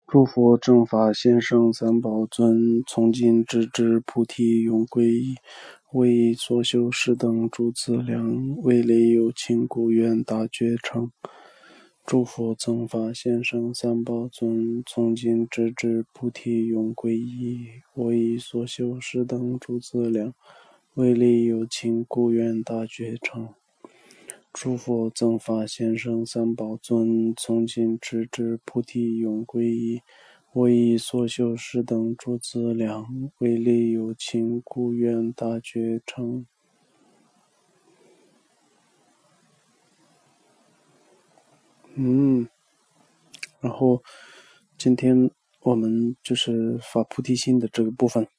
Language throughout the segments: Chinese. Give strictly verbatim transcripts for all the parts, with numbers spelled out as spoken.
诸佛正法先生三宝尊，从今直至菩提永皈依。为以所修十等诸资粮，为累有情故愿大觉成。诸佛正法先生三宝尊，从今直至菩提永皈依。为以所修十等诸资粮，为累有情故愿大觉成。诸佛正法先生三宝尊，从今直至菩提永皈依。为以所修十等诸资粮，为累有情故愿大觉成。嗯，然后今天我们就是发菩提心的这个部分，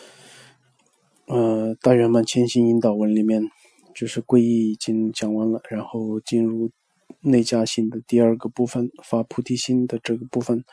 呃，大圆满前行引导文里面，就是皈依已经讲完了，然后进入内家心的第二个部分，发菩提心的这个部分。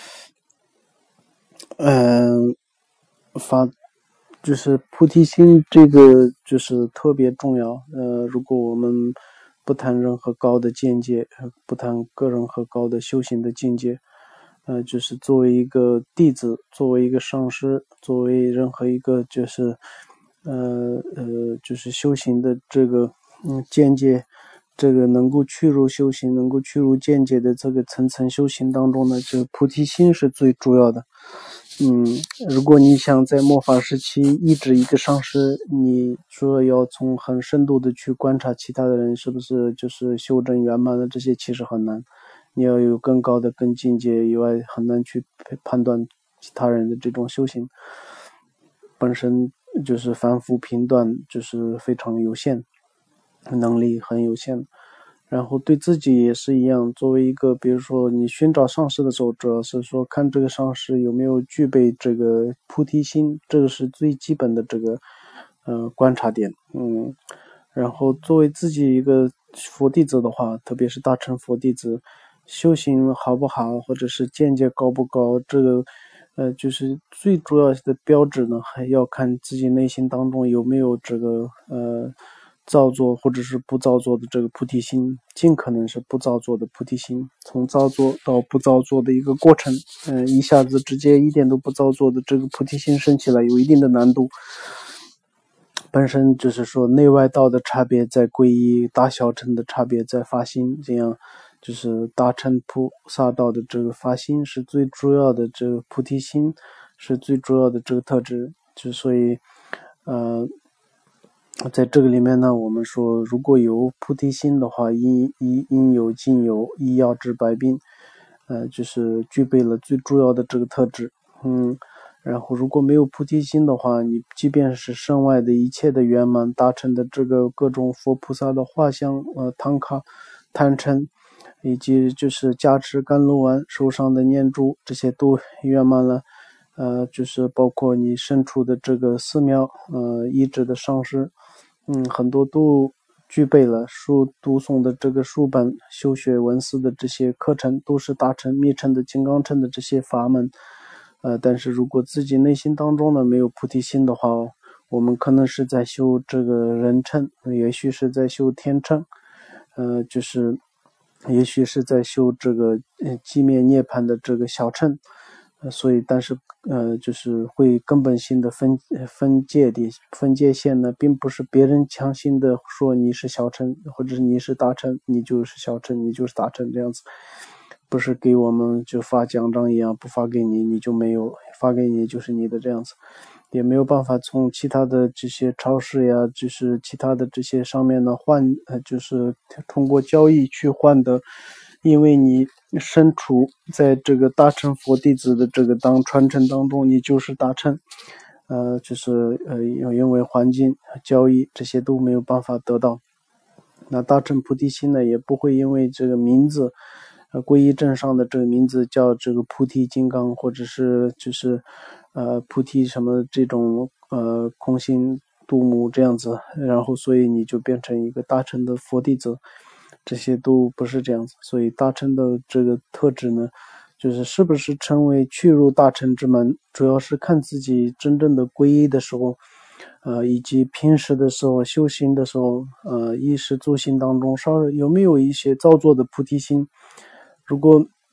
嗯、呃，发就是菩提心这个就是特别重要。呃，如果我们不谈任何高的见解，不谈个人和高的修行的境界，呃，就是作为一个弟子，作为一个上师，作为任何一个就是呃呃就是修行的这个嗯见解，这个能够去入修行，能够去入见解的这个层层修行当中呢，这个菩提心是最主要的。嗯，如果你想在末法时期抑制一个上师，你说要从很深度的去观察其他的人是不是就是修正圆满的，这些其实很难。你要有更高的更境界以外，很难去判断其他人的这种修行，本身就是凡夫评断就是非常有限，能力很有限。然后对自己也是一样，作为一个比如说你寻找上师的时候，主要是说看这个上师有没有具备这个菩提心，这个是最基本的这个呃观察点。嗯，然后作为自己一个佛弟子的话，特别是大乘佛弟子，修行好不好，或者是见解高不高，这个呃就是最主要的标志呢，还要看自己内心当中有没有这个呃造作或者是不造作的这个菩提心，尽可能是不造作的菩提心，从造作到不造作的一个过程。嗯、呃，一下子直接一点都不造作的这个菩提心升起来有一定的难度。本身就是说内外道的差别在皈依，大小乘的差别在发心，这样就是大乘菩萨道的这个发心是最主要的，这个菩提心是最主要的这个特质。之所以呃在这个里面呢，我们说如果有菩提心的话，应应应有尽有，医药治百病，呃就是具备了最主要的这个特质。嗯，然后如果没有菩提心的话，你即便是身外的一切的圆满达成的这个各种佛菩萨的画像、呃唐卡、坛城，以及就是加持甘露丸手上的念珠，这些都圆满了。呃，就是包括你身处的这个寺庙，呃，遗址的上师，嗯，很多都具备了书读诵的这个书本、修学文思的这些课程，都是大乘、密乘的、金刚乘的这些法门。呃，但是如果自己内心当中呢没有菩提心的话，我们可能是在修这个人乘，也许是在修天乘，呃，就是也许是在修这个呃寂灭涅槃的这个小乘。呃，所以但是呃就是会根本性的分分界的分界线呢，并不是别人强行的说你是小乘或者是你是大乘，你就是小乘，你就是大乘，这样子不是给我们就发奖章一样，不发给你你就没有，发给你就是你的，这样子也没有办法从其他的这些超市呀，就是其他的这些上面呢换，呃就是通过交易去换的。因为你身处在这个大乘佛弟子的这个当传承当中，你就是大乘，呃，就是呃，因为环境、交易这些都没有办法得到。那大乘菩提心呢，也不会因为这个名字，呃，皈依证上的这个名字叫这个菩提金刚，或者是就是呃菩提什么这种呃空心度母这样子，然后所以你就变成一个大乘的佛弟子。这些都不是这样子，所以大乘的这个特质呢，就是是不是成为去入大乘之门，主要是看自己真正的皈依的时候，呃，以及平时的时候修行的时候，呃，衣食住行当中稍有没有一些造作的菩提心。如果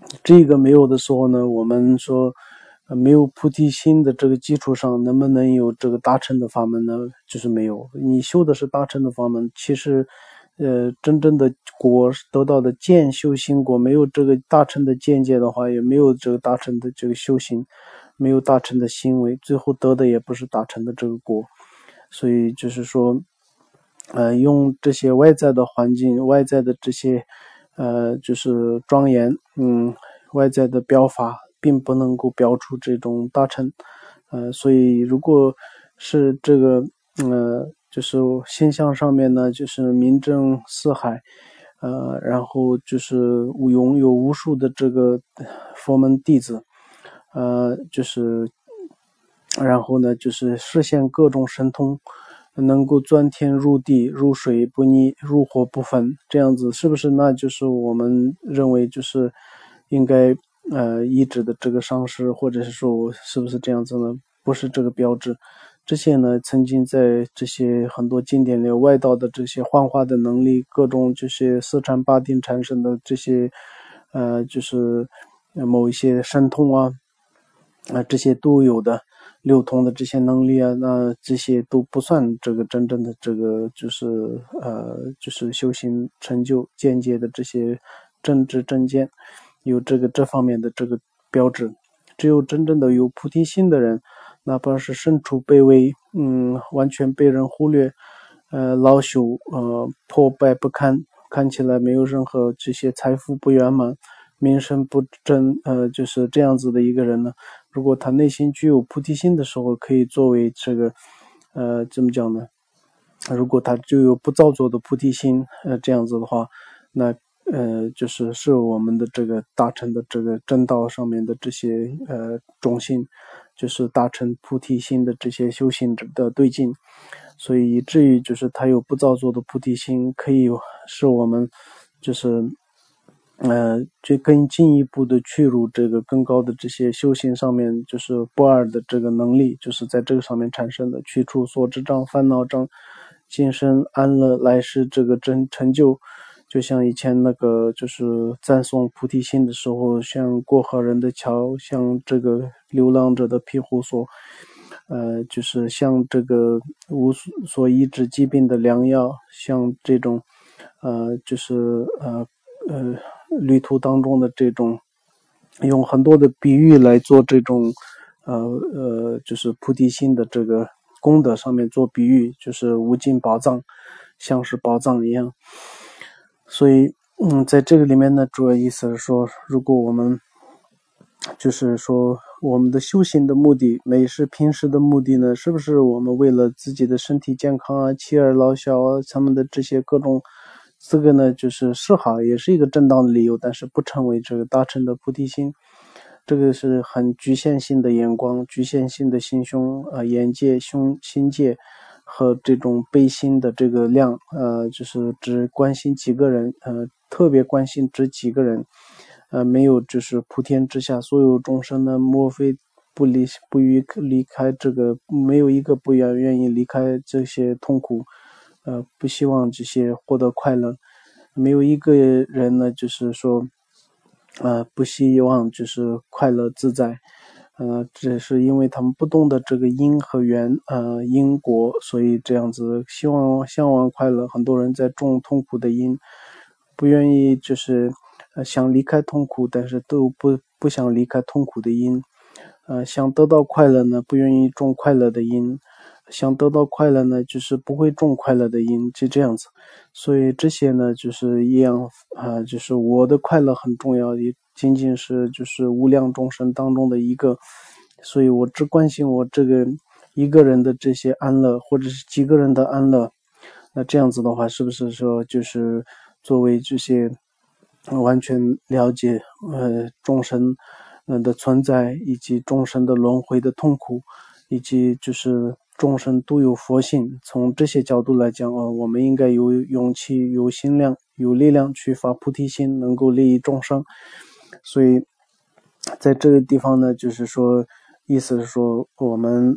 这个没有的时候呢，我们说呃没有菩提心的这个基础上，能不能有这个大乘的法门呢？就是没有。你修的是大乘的法门，其实呃真正的果得到的见修行果，没有这个大乘的见解的话，也没有这个大乘的这个修行，没有大乘的行为，最后得的也不是大乘的这个果。所以就是说呃用这些外在的环境，外在的这些呃就是庄严，嗯外在的标法并不能够标出这种大乘。呃所以如果是这个呃就是现象上面呢，就是名震四海，呃然后就是拥有无数的这个佛门弟子，呃就是然后呢就是实现各种神通，能够钻天入地，入水不溺，入火不焚，这样子是不是那就是我们认为就是应该呃医治的这个伤势，或者是说是不是这样子呢？不是这个标志。这些呢曾经在这些很多经典里外道的这些幻化的能力，各种这些四禅八定产生的这些呃就是某一些神通啊啊、呃、这些都有的六通的这些能力啊，那这些都不算这个真正的这个就是呃就是修行成就间接的这些正知正见，有这个这方面的这个标志。只有真正的有菩提心的人，哪怕是身处卑微，嗯，完全被人忽略，呃，老朽，呃，破败不堪，看起来没有任何这些财富不圆满，名声不正，呃，就是这样子的一个人呢。如果他内心具有菩提心的时候，可以作为这个，呃，怎么讲呢？如果他就有不造作的菩提心，呃，这样子的话，那呃，就是是我们的这个大乘的这个正道上面的这些呃种性，就是大乘菩提心的这些修行者的对境，所以以至于就是他有不造作的菩提心，可以使我们就是呃，就更进一步的去入这个更高的这些修行上面，就是不二的这个能力，就是在这个上面产生的，去除所知障、烦恼障，今生安乐，来世这个真成就。就像以前那个就是赞颂菩提心的时候，像过河人的桥，像这个流浪者的庇护所，呃，就是像这个无所医治疾病的良药，像这种，呃，就是呃呃旅途当中的这种，用很多的比喻来做这种，呃呃，就是菩提心的这个功德上面做比喻，就是无尽宝藏，像是宝藏一样。所以，嗯，在这个里面呢，主要意思是说，如果我们就是说我们的修行的目的，每是平时的目的呢，是不是我们为了自己的身体健康啊、妻儿老小啊，他们的这些各种，这个呢就是是好，也是一个正当的理由，但是不成为这个大乘的菩提心。这个是很局限性的眼光，局限性的心胸啊、呃，眼界、胸心界和这种悲心的这个量，呃，就是只关心几个人，呃，特别关心只几个人，呃，没有就是普天之下所有众生呢，莫非不离不于离开这个，没有一个不愿愿意离开这些痛苦，呃，不希望这些获得快乐，没有一个人呢，就是说。呃，不希望就是快乐自在，呃，只是因为他们不懂得这个因和缘，呃，因果，所以这样子希望向往快乐。很多人在种痛苦的因，不愿意就是呃想离开痛苦，但是都不不想离开痛苦的因，呃，想得到快乐呢，不愿意种快乐的因。想得到快乐呢，就是不会种快乐的因，就这样子。所以这些呢，就是一样啊、呃，就是我的快乐很重要，也仅仅是就是无量众生当中的一个，所以我只关心我这个一个人的这些安乐，或者是几个人的安乐。那这样子的话，是不是说就是作为这些完全了解呃众生呃的存在，以及众生的轮回的痛苦，以及就是众生都有佛性，从这些角度来讲啊，我们应该有勇气、有心量、有力量去发菩提心，能够利益众生。所以在这个地方呢，就是说，意思是说，我们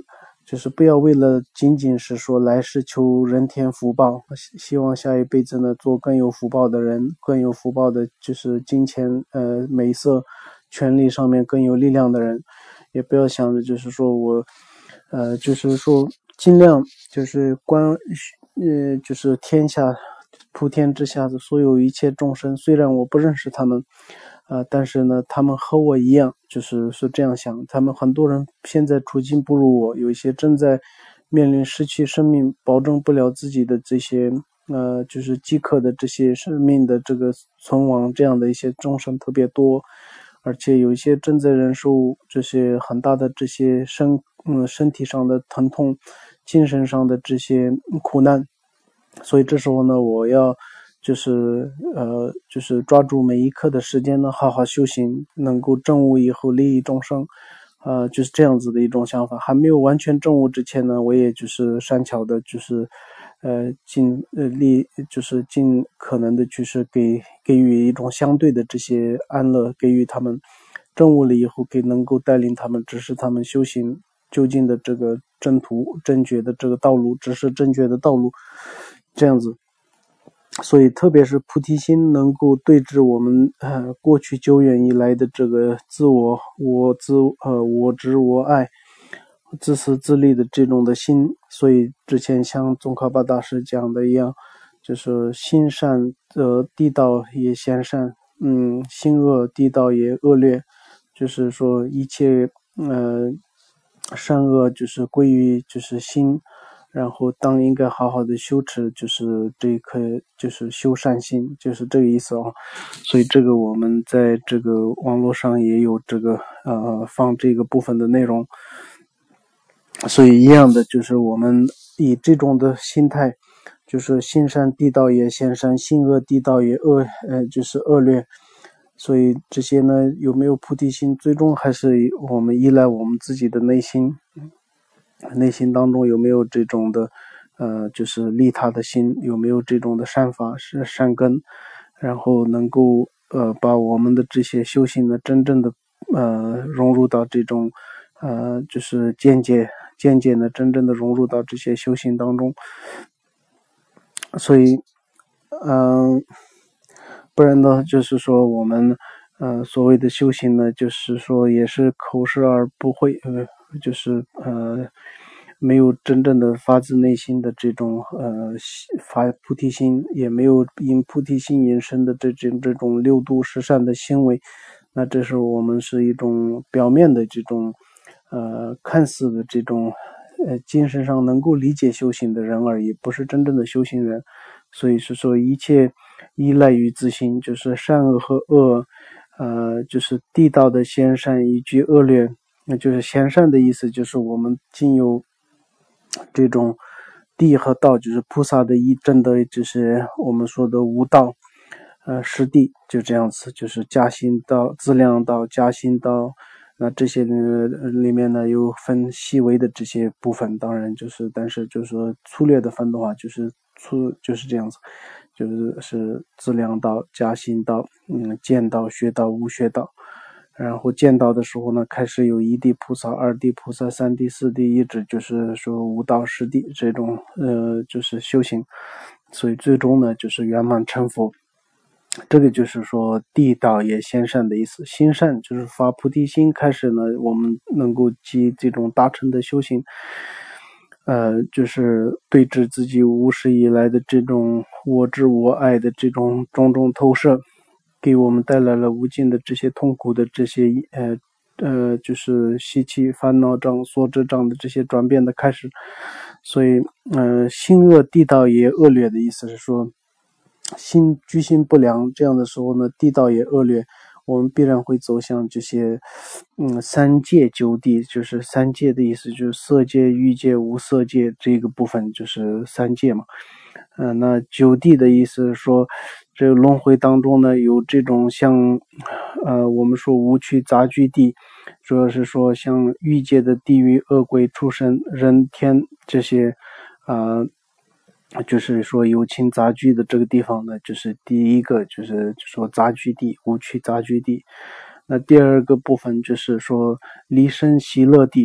就是不要为了仅仅是说来世求人天福报，希望下一辈子呢做更有福报的人，更有福报的就是金钱呃美色权力上面更有力量的人，也不要想着就是说我呃就是说尽量就是观呃就是天下普天之下的所有一切众生，虽然我不认识他们呃，但是呢，他们和我一样，就是是这样想。他们很多人现在处境不如我，有一些正在面临失去生命，保证不了自己的这些呃，就是饥渴的这些生命的这个存亡，这样的一些众生特别多，而且有一些正在忍受这些很大的这些身嗯身体上的疼痛，精神上的这些苦难。所以这时候呢，我要就是呃，就是抓住每一刻的时间呢，好好修行，能够证悟以后利益众生，呃，就是这样子的一种想法。还没有完全证悟之前呢，我也就是善巧的，就是呃尽呃力，就是尽可能的，就是给给予一种相对的这些安乐，给予他们证悟了以后，给能够带领他们，指示他们修行究竟的这个正途正觉的这个道路，指示正确的道路。这样子，所以特别是菩提心能够对治我们呃过去久远以来的这个自我、我自呃我执、我爱、自私自利的这种的心。所以之前像宗喀巴大师讲的一样，就是心善则地道也贤善，嗯，心恶地道也恶劣，就是说一切呃善恶就是归于就是心。然后当应该好好的修持，就是这一颗就是修善心，就是这个意思啊。所以这个我们在这个网络上也有这个呃放这个部分的内容。所以一样的，就是我们以这种的心态，就是心善地道也贤善，心恶地道也恶呃就是恶劣。所以这些呢，有没有菩提心，最终还是我们依赖我们自己的内心。内心当中有没有这种的呃就是利他的心，有没有这种的善法是善根，然后能够呃把我们的这些修行呢真正的呃融入到这种呃就是见解见解呢真正的融入到这些修行当中。所以嗯、呃、不然呢就是说我们呃所谓的修行呢，就是说也是口是而不会，呃就是呃没有真正的发自内心的这种呃发菩提心，也没有因菩提心引申的这种这种六度十善的行为。那这是我们是一种表面的这种呃看似的这种呃精神上能够理解修行的人而已，不是真正的修行人。所以是说一切依赖于自心，就是善恶和恶呃就是地道的贤善以及恶劣。那就是贤善的意思，就是我们经由这种地和道，就是菩萨的一真的，就是我们说的无道呃实地，就这样子，就是加行道、资粮道、加行道。那这些呢里面呢有分细微的这些部分，当然就是但是就是说粗略的分的话，就是粗就是这样子，就是是资粮道、加行道、嗯见道、学道、无学道。然后见道的时候呢，开始有一地菩萨、二地菩萨、三地、四地，一直就是说五道十地这种呃就是修行。所以最终呢就是圆满成佛。这个就是说地道也贤善的意思。心善就是发菩提心，开始呢我们能够积这种大乘的修行，呃就是对治自己无始以来的这种我执我爱的这种种种投射，给我们带来了无尽的这些痛苦的这些呃呃就是习气烦恼障所知障的这些转变的开始。所以呃心恶地道也恶劣的意思是说，心居心不良，这样的时候呢地道也恶劣，我们必然会走向这些嗯三界九地。就是三界的意思就是色界、欲界、无色界，这个部分就是三界嘛。嗯、呃，那九地的意思是说，这个轮回当中呢有这种像呃我们说无趣杂居地，主要是说像欲界的地狱、恶鬼、畜生、人天这些啊、呃，就是说有情杂居的这个地方呢，就是第一个就是说杂居地、无趣杂居地。那第二个部分就是说离生喜乐地，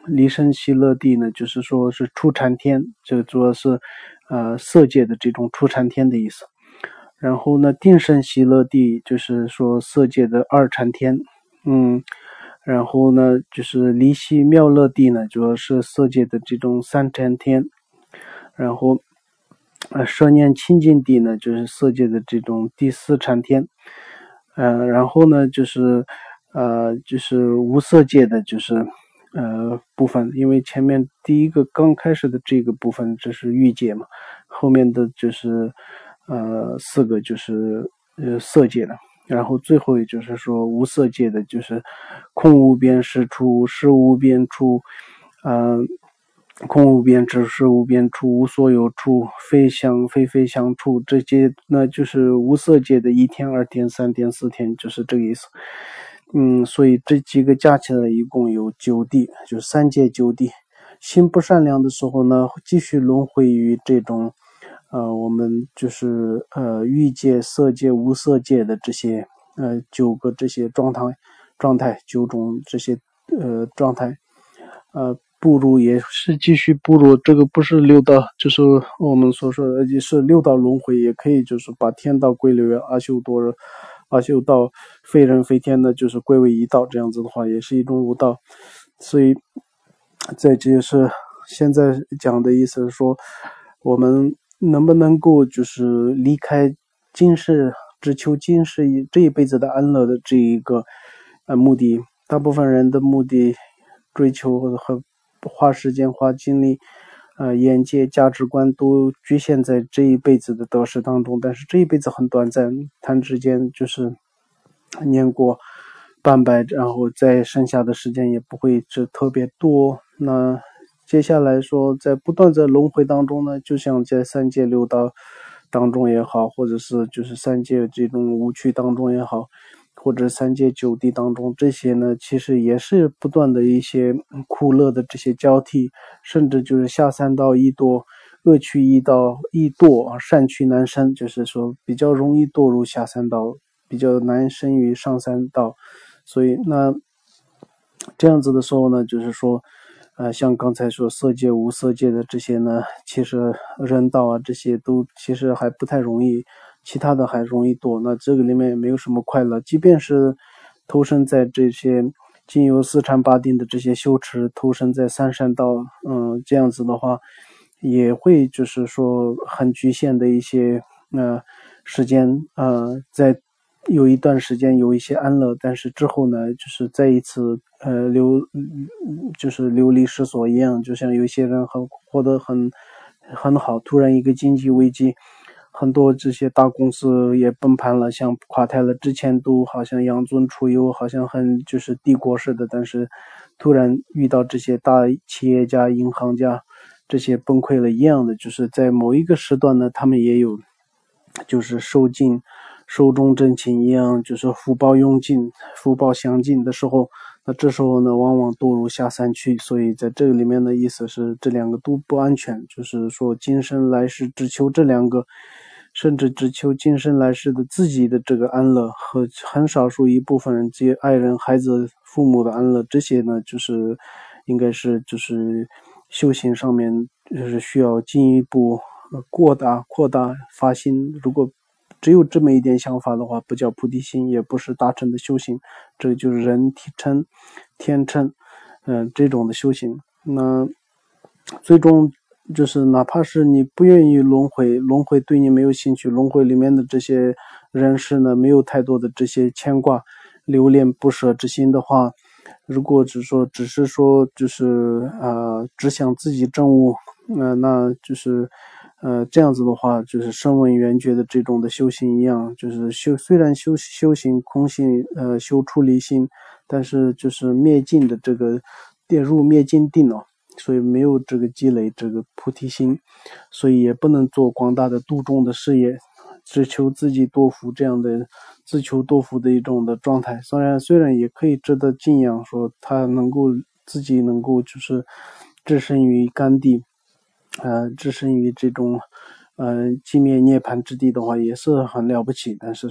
离生喜乐地呢，就是说是初禅天，这主要是呃色界的这种初禅天的意思。然后呢，定生喜乐地就是说色界的二禅天，嗯，然后呢，就是离喜妙乐地呢，主要是色界的这种三禅天，然后呃摄念清净地呢，就是色界的这种第四禅天，呃，然后呢，就是呃，就是无色界的就是呃部分，因为前面第一个刚开始的这个部分这是欲界嘛，后面的就是呃四个就是呃色界的，然后最后也就是说无色界的就是空无边识处、识无边处，呃。空无边知识无边处，无所有处，非想非非想处，这些那就是无色界的一天、二天、三天、四天，就是这个意思。嗯，所以这几个加起来一共有九地，就是三界九地。心不善良的时候呢，继续轮回于这种，呃，我们就是呃欲界、色界、无色界的这些呃九个这些状态状态九种这些呃状态，呃。步入也是继续步入，这个不是六道，就是我们所说的，也是六道轮回，也可以就是把天道归类为阿修多、阿修道，非人非天的，就是归为一道，这样子的话也是一种无道。所以，在这是现在讲的意思是说，我们能不能够就是离开今世，只求今世这一辈子的安乐的这一个呃目的，大部分人的目的追求和花时间花精力呃眼界价值观都局限在这一辈子的得失当中，但是这一辈子很短暂，弹指间就是年过半百，然后再剩下的时间也不会是特别多。那接下来说在不断在轮回当中呢，就像在三界六道当中也好，或者是就是三界这种五趣当中也好，或者三界九地当中，这些呢其实也是不断的一些苦乐的这些交替，甚至就是下三道易堕，恶趣易道易堕，善趣难生，就是说比较容易堕入下三道，比较难生于上三道。所以那这样子的时候呢，就是说呃，像刚才说色界无色界的这些呢，其实人道啊这些都其实还不太容易，其他的还容易多。那这个里面也没有什么快乐，即便是投身在这些经由四禅八定的这些修持，投身在三善道，嗯，这样子的话，也会就是说很局限的一些呃时间，呃，在有一段时间有一些安乐，但是之后呢，就是再一次呃流，就是流离失所一样，就像有一些人很活得很很好，突然一个经济危机，很多这些大公司也崩盘了，像垮台了，之前都好像养尊处优，好像很就是帝国式的，但是突然遇到这些大企业家、银行家这些崩溃了一样的，就是在某一个时段呢，他们也有就是受尽寿终正寝一样，就是福报用尽、福报享尽的时候，那这时候呢，往往堕入下三区。所以在这个里面的意思是，这两个都不安全，就是说今生来世只求这两个，甚至只求今生来世的自己的这个安乐，和很少数一部分人，这些爱人、孩子、父母的安乐，这些呢，就是应该是就是修行上面就是需要进一步过大、扩大发心。如果只有这么一点想法的话，不叫菩提心，也不是大乘的修行，这就是人体称、天称，嗯、呃，这种的修行。那最终就是哪怕是你不愿意轮回，轮回对你没有兴趣，轮回里面的这些人士呢，没有太多的这些牵挂、留恋、不舍之心的话，如果只说只是说就是呃只想自己证悟，呃那就是呃这样子的话，就是声闻缘觉的这种的修行一样，就是修虽然修修行空性，呃修出离心，但是就是灭尽的这个跌入灭尽定了，所以没有这个积累这个菩提心，所以也不能做广大的度众的事业，只求自己多福这样的自求多福的一种的状态。虽然虽然也可以值得敬仰，说他能够自己能够就是置身于甘地，呃，置身于这种呃寂灭涅槃之地的话，也是很了不起。但是说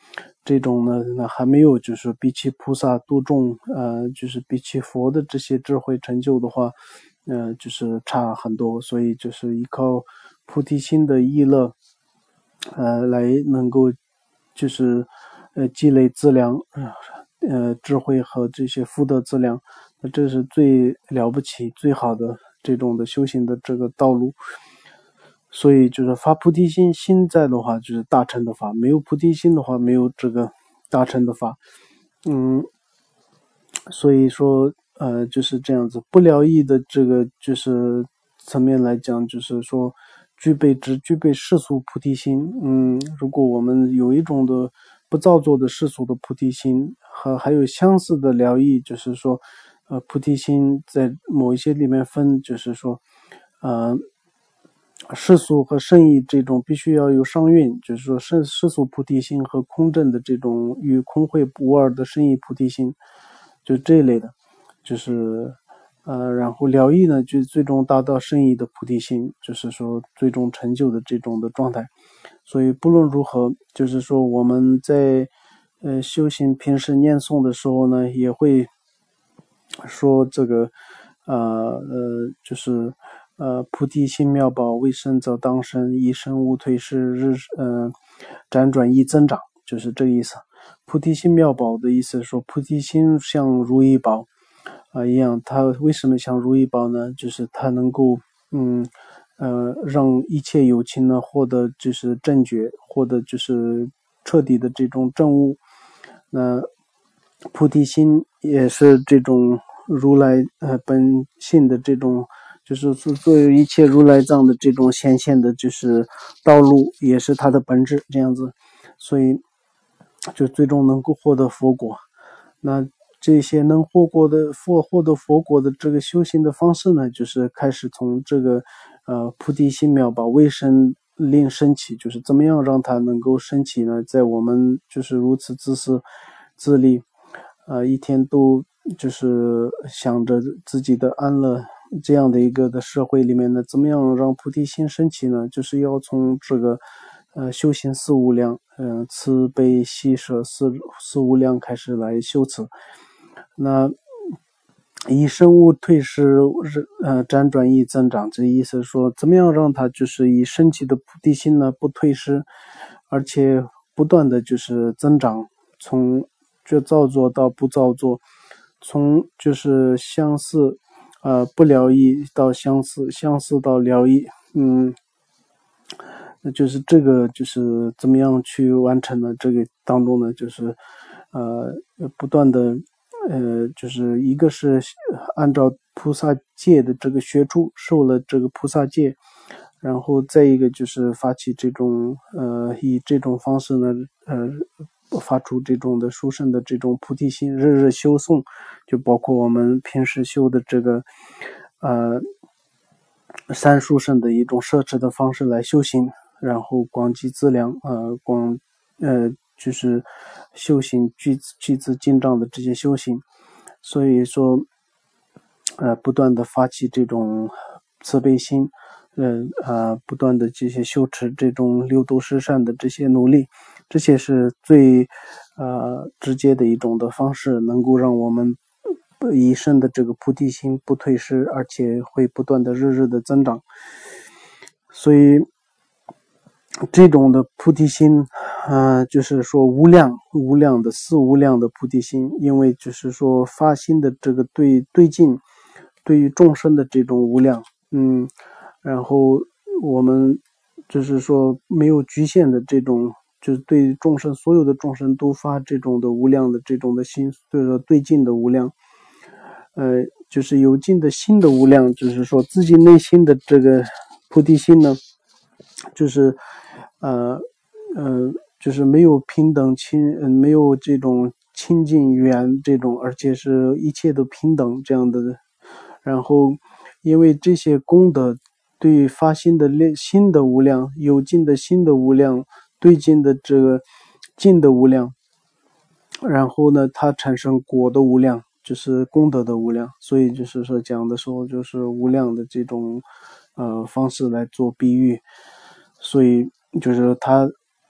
这种呢，那还没有就是比起菩萨度众，呃，就是比起佛的这些智慧成就的话，呃，就是差很多。所以就是依靠菩提心的意乐，呃，来能够就是呃积累资粮，呃，智慧和这些福德资粮，那这是最了不起、最好的这种的修行的这个道路。所以就是发菩提心，心在的话就是大乘的法，没有菩提心的话没有这个大乘的法。嗯，所以说呃就是这样子，不疗义的这个就是层面来讲，就是说具备只具备世俗菩提心。嗯，如果我们有一种的不造作的世俗的菩提心，和还有相似的疗义，就是说呃菩提心在某一些里面分，就是说呃世俗和圣意这种必须要有上运，就是说世世俗菩提心和空正的这种与空慧无二的圣意菩提心，就这一类的，就是呃，然后疗义呢，就最终达到圣意的菩提心，就是说最终成就的这种的状态。所以不论如何，就是说我们在呃修行平时念诵的时候呢，也会说这个呃呃就是呃菩提心妙宝，未生则当生，一生无退失，日呃辗转亦增长，就是这个意思。菩提心妙宝的意思是说，菩提心像如意宝啊、呃、一样，它为什么像如意宝呢？就是它能够嗯呃让一切有情呢获得就是正觉，获得就是彻底的这种证悟。那菩提心也是这种如来呃本性的这种，就是作为一切如来藏的这种显现的就是道路，也是它的本质这样子。所以就最终能够获得佛果。那这些能获果的获获得佛果的这个修行的方式呢，就是开始从这个呃菩提心妙宝未生令升起，就是怎么样让它能够升起呢？在我们就是如此自私自利，呃，一天都就是想着自己的安乐这样的一个的社会里面呢，怎么样让菩提心升起呢？就是要从这个呃修行四无量，嗯、呃，慈悲喜舍四四无量开始来修持。那以生物退失，呃，辗转亦增长，这意思说，怎么样让它就是以升起的菩提心呢不退失，而且不断的就是增长，从就造作到不造作，从就是相似，呃，不疗义到相似，相似到疗义，嗯，那就是这个就是怎么样去完成呢？这个当中呢，就是呃不断的。呃，就是一个是按照菩萨戒的这个学处受了这个菩萨戒，然后再一个就是发起这种呃以这种方式呢呃发出这种的殊胜的这种菩提心，日日修诵，就包括我们平时修的这个呃三殊胜的一种摄持的方式来修行，然后广积资粮，呃广呃。就是修行具具资进账的这些修行，所以说，呃，不断的发起这种慈悲心，呃呃，不断的这些修持这种六度十善的这些努力，这些是最呃直接的一种的方式，能够让我们一生的这个菩提心不退失，而且会不断的日日的增长，所以。这种的菩提心，呃，就是说无量无量的四无量的菩提心，因为就是说发心的这个对对境，对于众生的这种无量，嗯，然后我们就是说没有局限的这种，就是对众生所有的众生都发这种的无量的这种的心，就是说对境的无量，呃，就是有境的心的无量，就是说自己内心的这个菩提心呢，就是。呃呃，就是没有平等亲，呃，没有这种亲近缘这种，而且是一切都平等这样的。然后，因为这些功德对发心的心的无量，有尽的心的无量，对尽的这个尽的无量，然后呢，它产生果的无量，就是功德的无量。所以就是说讲的时候，就是无量的这种呃方式来做比喻，所以。就是他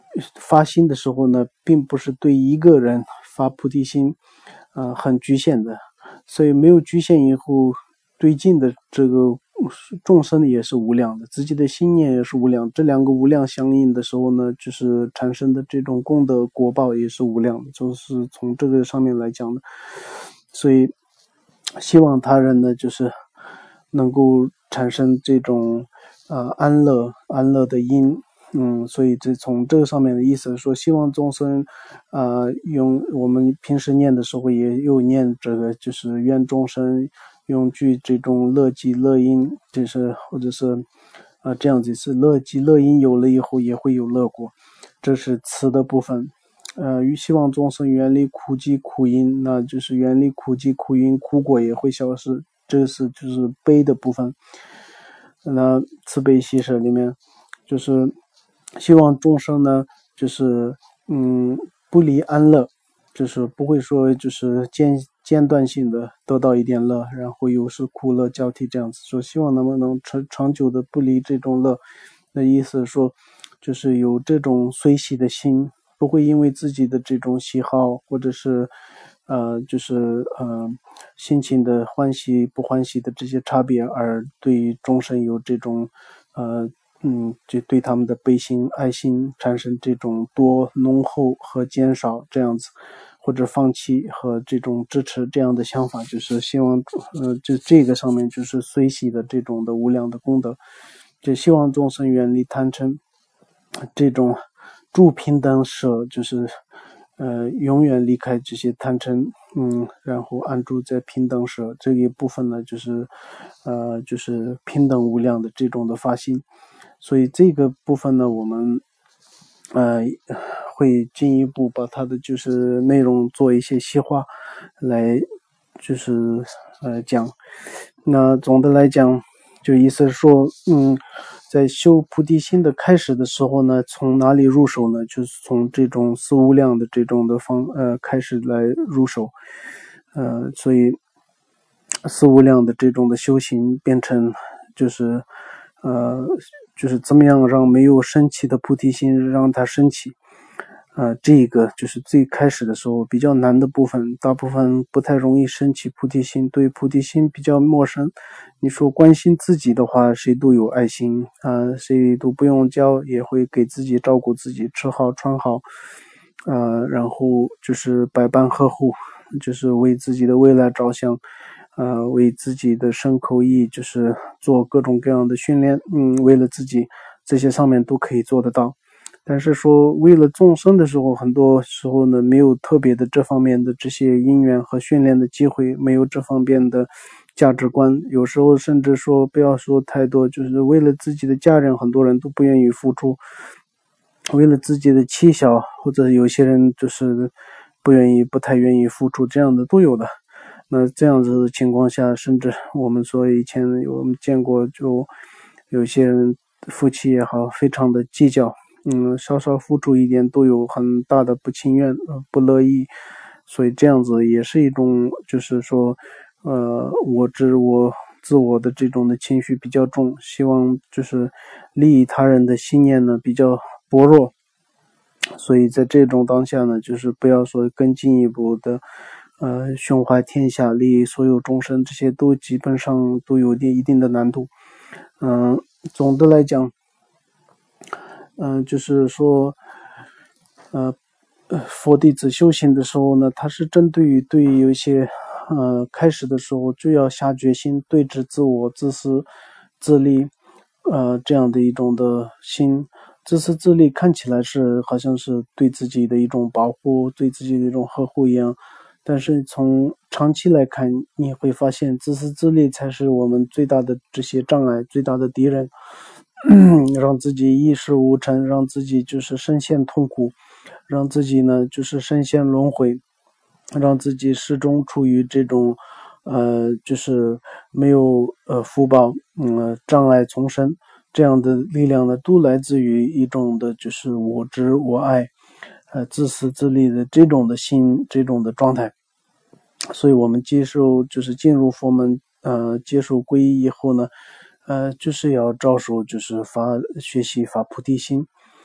发心的时候呢，并不是对一个人发菩提心，呃，很局限的，所以没有局限以后，对境的这个众生也是无量的，自己的心念也是无量，这两个无量相应的时候呢，就是产生的这种功德果报也是无量的，就是从这个上面来讲的。所以希望他人呢，就是能够产生这种呃安乐安乐的因。嗯，所以这从这个上面的意思说，希望众生，呃，用我们平时念的时候也有念这个，就是愿众生用具这种乐极乐因，就是或者是啊、呃、这样子是乐极乐因有了以后也会有乐果，这是慈的部分。呃，希望众生远离苦集苦因，那就是远离苦集苦因，苦果也会消失，这是就是悲的部分。那慈悲喜舍里面就是希望众生呢，就是嗯不离安乐，就是不会说就是间间断性的得到一点乐，然后又是苦乐交替这样子说，希望能不能长长久的不离这种乐。的意思说，就是有这种随喜的心，不会因为自己的这种喜好或者是呃就是呃心情的欢喜不欢喜的这些差别，而对众生有这种呃嗯就对他们的悲心爱心产生这种多浓厚和减少这样子，或者放弃和这种支持这样的想法，就是希望呃就这个上面就是随喜的这种的无量的功德，就希望众生远离贪嗔，这种住平等舍，就是呃永远离开这些贪嗔，嗯，然后安住在平等舍这一部分呢，就是呃就是平等无量的这种的发心。所以这个部分呢，我们呃会进一步把它的就是内容做一些细化来就是呃讲。那总的来讲，就意思是说，嗯，在修菩提心的开始的时候呢，从哪里入手呢？就是从这种四无量的这种的方呃开始来入手，呃，所以四无量的这种的修行变成就是呃就是怎么样让没有升起的菩提心让它升起。呃，这个就是最开始的时候比较难的部分，大部分不太容易升起菩提心，对菩提心比较陌生。你说关心自己的话，谁都有爱心啊、呃，谁都不用教，也会给自己照顾自己，吃好穿好，呃，然后就是百般呵护，就是为自己的未来着想，呃，为自己的身口意，就是做各种各样的训练，嗯，为了自己，这些上面都可以做得到。但是说为了众生的时候，很多时候呢没有特别的这方面的这些因缘和训练的机会，没有这方面的价值观，有时候甚至说不要说太多，就是为了自己的家人，很多人都不愿意付出，为了自己的妻小，或者有些人就是不愿意不太愿意付出，这样的都有的。那这样子的情况下，甚至我们说以前我们见过，就有些人夫妻也好，非常的计较，嗯，稍稍付出一点都有很大的不情愿、呃、不乐意，所以这样子也是一种，就是说，呃，我执我自我的这种的情绪比较重，希望就是利益他人的信念呢比较薄弱，所以在这种当下呢，就是不要说更进一步的，呃，胸怀天下、利益所有众生，这些都基本上都有点一定的难度。嗯、呃，总的来讲。嗯、呃，就是说，呃，佛弟子修行的时候呢，他是针对于对于有一些，呃，开始的时候就要下决心对峙自我、自私、自利，呃，这样的一种的心。自私自利看起来是好像是对自己的一种保护，对自己的一种呵护一样，但是从长期来看，你会发现自私自利才是我们最大的这些障碍、最大的敌人。让自己一事无成，让自己就是深陷痛苦，让自己呢就是深陷轮回，让自己始终处于这种呃就是没有呃福报，嗯、呃、障碍丛生这样的力量呢，都来自于一种的就是我执我爱，呃自私自利的这种的心，这种的状态。所以我们接受就是进入佛门，呃接受皈依以后呢。呃，就是要着手，就是发学习发菩提心，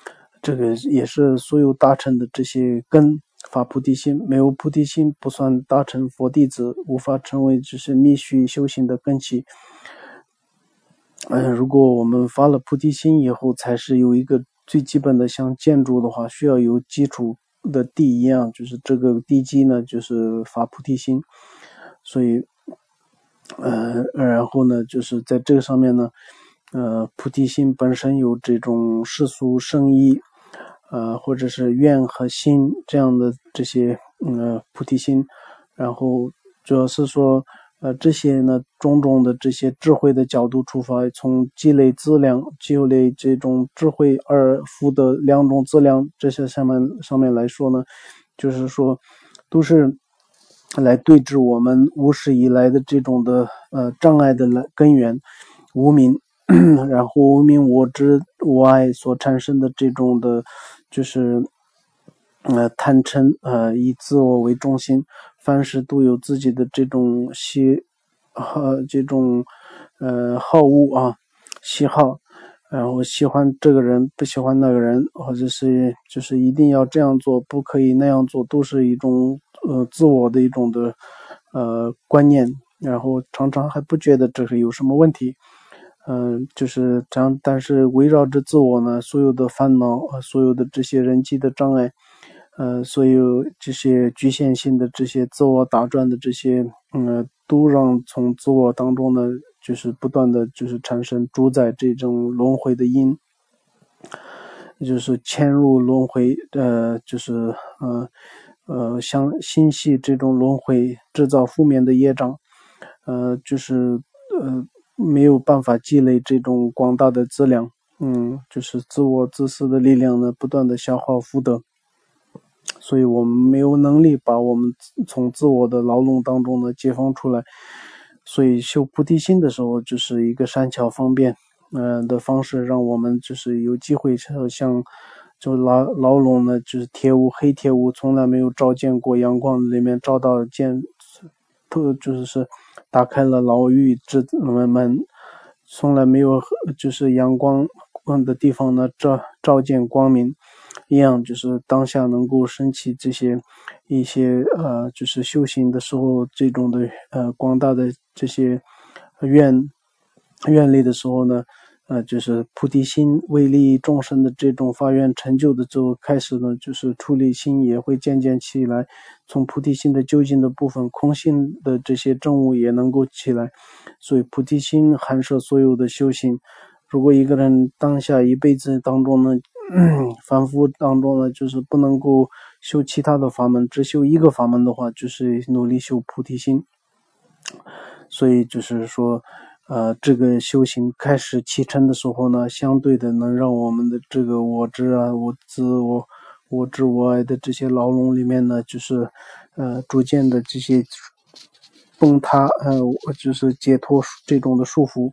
这个也是所有大乘的这些根，发菩提心，没有菩提心不算大乘佛弟子，无法成为只是密续修行的根基。嗯，如果我们发了菩提心以后，才是有一个最基本的像建筑的话，需要有基础的地一样，就是这个地基呢，就是发菩提心。所以，呃，然后呢，就是在这个上面呢，呃，菩提心本身有这种世俗圣意，呃，或者是愿和心这样的这些呃菩提心，然后主要是说。呃，这些呢，种种的这些智慧的角度出发，从积累资粮、积累这种智慧而福的两种资粮，这些上面上面来说呢，就是说，都是来对治我们无始以来的这种的呃障碍的来根源，无明，然后无明我执我爱所产生的这种的，就是呃贪嗔，呃以自我为中心。凡事都有自己的这种喜，呃，这种呃好恶啊，喜好，然后喜欢这个人，不喜欢那个人，或者是就是一定要这样做，不可以那样做，都是一种呃自我的一种的呃观念，然后常常还不觉得这是有什么问题，嗯、呃，就是这样，但是围绕着自我呢，所有的烦恼，呃、所有的这些人际的障碍。呃，所有这些局限性的这些自我打转的这些，嗯，都让从自我当中呢，就是不断的就是产生主宰这种轮回的因，就是嵌入轮回，呃，就是呃呃，像心系这种轮回，制造负面的业障，呃，就是呃没有办法积累这种广大的资粮，嗯，就是自我自私的力量呢，不断的消耗福德。所以我们没有能力把我们从自我的牢笼当中呢解放出来，所以修菩提心的时候，就是一个善巧方便，呃的方式，让我们就是有机会像就牢牢笼呢，就是铁屋黑铁屋，从来没有照见过阳光，里面照到见，特就是打开了牢狱之门门，从来没有就是阳光的地方呢照照见光明。一样，就是当下能够升起这些一些呃，就是修行的时候这种的呃广大的这些愿愿力的时候呢，呃，就是菩提心为利益众生的这种发愿成就的之后，开始呢，就是出离心也会渐渐起来，从菩提心的究竟的部分，空性的这些证悟也能够起来，所以菩提心含摄所有的修行。如果一个人当下一辈子当中呢，嗯，反复当中呢，就是不能够修其他的法门，只修一个法门的话，就是努力修菩提心。所以就是说，呃，这个修行开始启程的时候呢，相对的能让我们的这个我执啊、我自我、我执我爱的这些牢笼里面呢，就是呃，逐渐的这些崩塌，呃，就是解脱这种的束缚。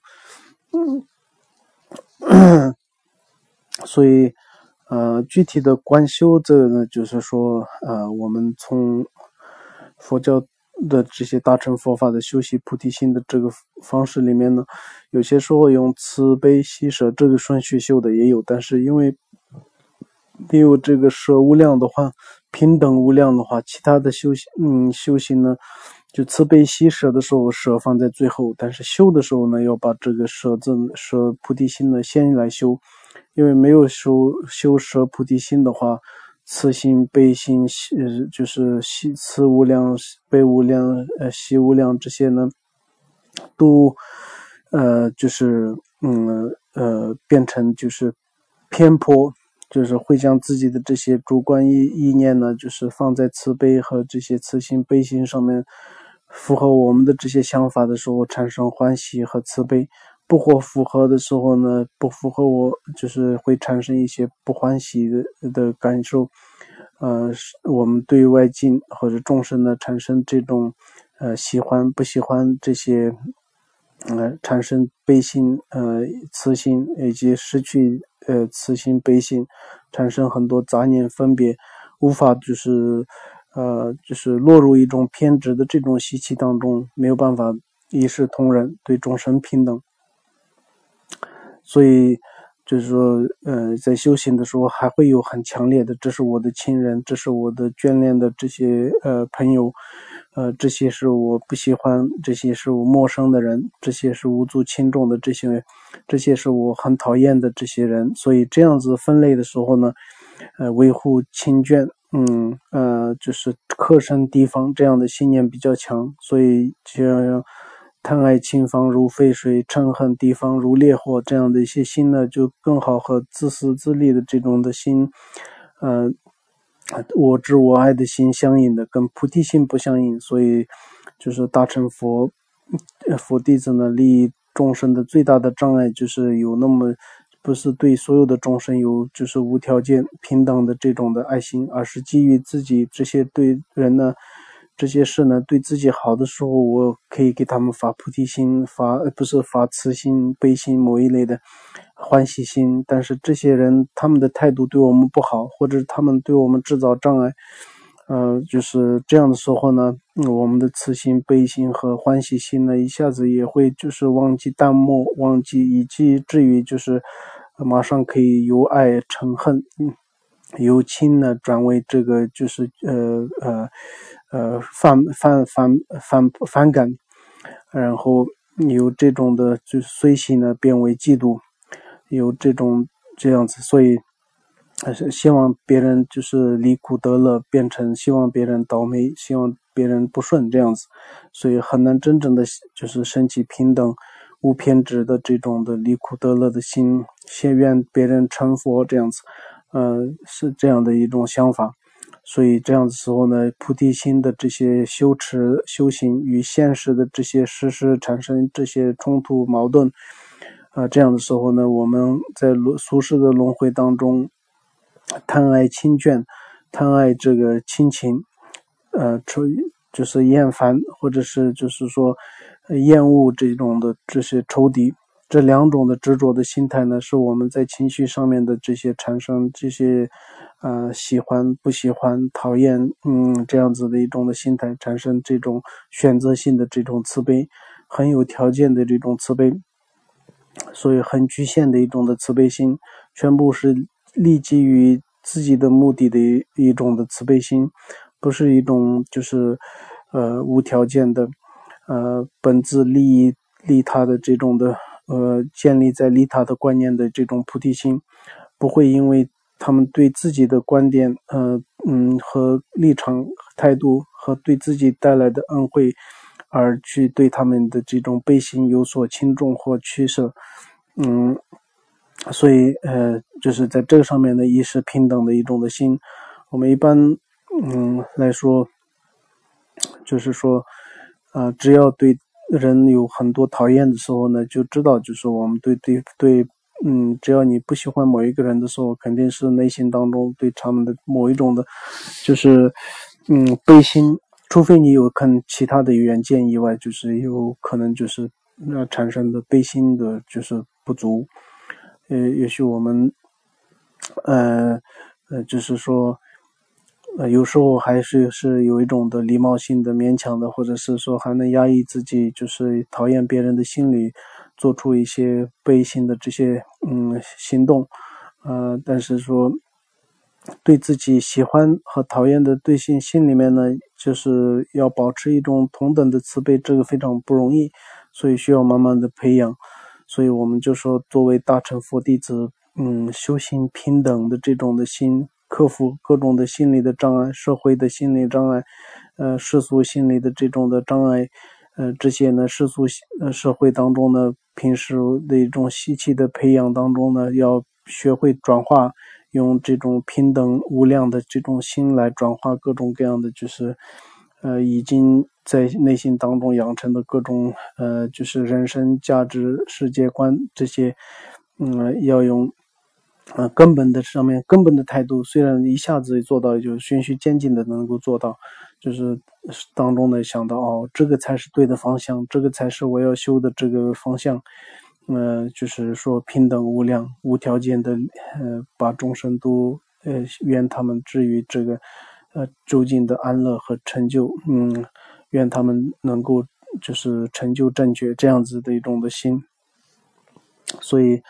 嗯。所以，呃，具体的观修这个呢，就是说，呃，我们从佛教的这些大乘佛法的修习菩提心的这个方式里面呢，有些时候用慈悲喜舍这个顺序修的也有，但是因为没有这个舍无量的话，平等无量的话，其他的修行，嗯，修行呢，就慈悲喜舍的时候，舍放在最后，但是修的时候呢，要把这个舍字舍菩提心呢先来修。因为没有修修舍菩提心的话，慈心悲心呃就是喜慈无量悲无量呃喜无量这些呢，都呃就是嗯呃变成就是偏颇，就是会将自己的这些主观意意念呢，就是放在慈悲和这些慈心悲心上面，符合我们的这些想法的时候，产生欢喜和慈悲。不或符合的时候呢，不符合我就是会产生一些不欢喜的的感受，呃，我们对外境或者众生呢产生这种呃喜欢不喜欢这些，呃产生悲心呃慈心以及失去呃慈心悲心，产生很多杂念分别，无法就是呃就是落入一种偏执的这种习气当中，没有办法一视同仁，对众生平等。所以就是说呃在修行的时候还会有很强烈的，这是我的亲人，这是我的眷恋的这些呃朋友，呃这些是我不喜欢，这些是我陌生的人，这些是无足轻重的这些这些是我很讨厌的这些人。所以这样子分类的时候呢，呃维护亲眷，嗯呃就是克身提防这样的信念比较强，所以就要贪爱亲方如沸水，嗔恨敌方如烈火，这样的一些心呢，就更好和自私自利的这种的心，呃，我执我爱的心相应的，跟菩提心不相应。所以，就是大乘佛佛弟子呢，利益众生的最大的障碍，就是有那么不是对所有的众生有就是无条件平等的这种的爱心，而是基于自己这些对人呢。这些事呢，对自己好的时候，我可以给他们发菩提心，发不是发慈心、悲心某一类的欢喜心。但是这些人他们的态度对我们不好，或者他们对我们制造障碍，呃，就是这样的时候呢，嗯、我们的慈心、悲心和欢喜心呢，一下子也会就是忘记淡漠，忘记，以及至于就是马上可以由爱成恨。嗯由亲呢转为这个就是呃呃呃反反反反反感，然后由这种的就是随喜呢变为嫉妒，有这种这样子。所以还是希望别人就是离苦得乐，变成希望别人倒霉，希望别人不顺这样子。所以很难真正的就是升起平等无偏执的这种的离苦得乐的心，先愿别人成佛这样子。呃，是这样的一种想法。所以这样子时候呢，菩提心的这些修持修行与现实的这些事实产生这些冲突矛盾，啊、呃，这样的时候呢，我们在俗世的轮回当中，贪爱亲眷，贪爱这个亲情，呃，就是厌烦，或者是就是说厌恶这种的这些仇敌。这两种的执着的心态呢，是我们在情绪上面的这些产生这些呃喜欢不喜欢讨厌嗯这样子的一种的心态，产生这种选择性的这种慈悲，很有条件的这种慈悲，所以很局限的一种的慈悲心，全部是立基于自己的目的的一种的慈悲心，不是一种就是呃无条件的呃本自利益利他的这种的呃建立在利他的观念的这种菩提心，不会因为他们对自己的观点呃嗯和立场态度和对自己带来的恩惠而去对他们的这种悲心有所轻重或取舍。嗯，所以呃就是在这个上面的一是平等的一种的心。我们一般嗯来说就是说啊、呃，只要对人有很多讨厌的时候呢，就知道就是我们对对对嗯，只要你不喜欢某一个人的时候，肯定是内心当中对他们的某一种的就是嗯悲心，除非你有看其他的远见以外，就是有可能就是呃产生的悲心的就是不足。呃也许我们呃呃就是说呃，有时候还是是有一种的礼貌性的勉强的，或者是说还能压抑自己就是讨厌别人的心理，做出一些背信的这些嗯行动，呃，但是说对自己喜欢和讨厌的对象心里面呢，就是要保持一种同等的慈悲，这个非常不容易，所以需要慢慢的培养。所以我们就说，作为大乘佛弟子，嗯，修行平等的这种的心，克服各种的心理的障碍，社会的心理障碍，呃，世俗心理的这种的障碍，呃，这些呢，世俗呃社会当中呢，平时的一种习气的培养当中呢，要学会转化，用这种平等无量的这种心来转化各种各样的就是。呃，已经在内心当中养成的各种呃，就是人生价值、世界观这些，嗯，要用呃根本的上面根本的态度，虽然一下子做到，就循序渐进的能够做到，就是当中呢想到哦，这个才是对的方向，这个才是我要修的这个方向，呃，就是说平等无量、无条件的，呃，把众生都呃愿他们至于这个。呃，究竟的安乐和成就，嗯，愿他们能够就是成就正觉这样子的一种的心。所以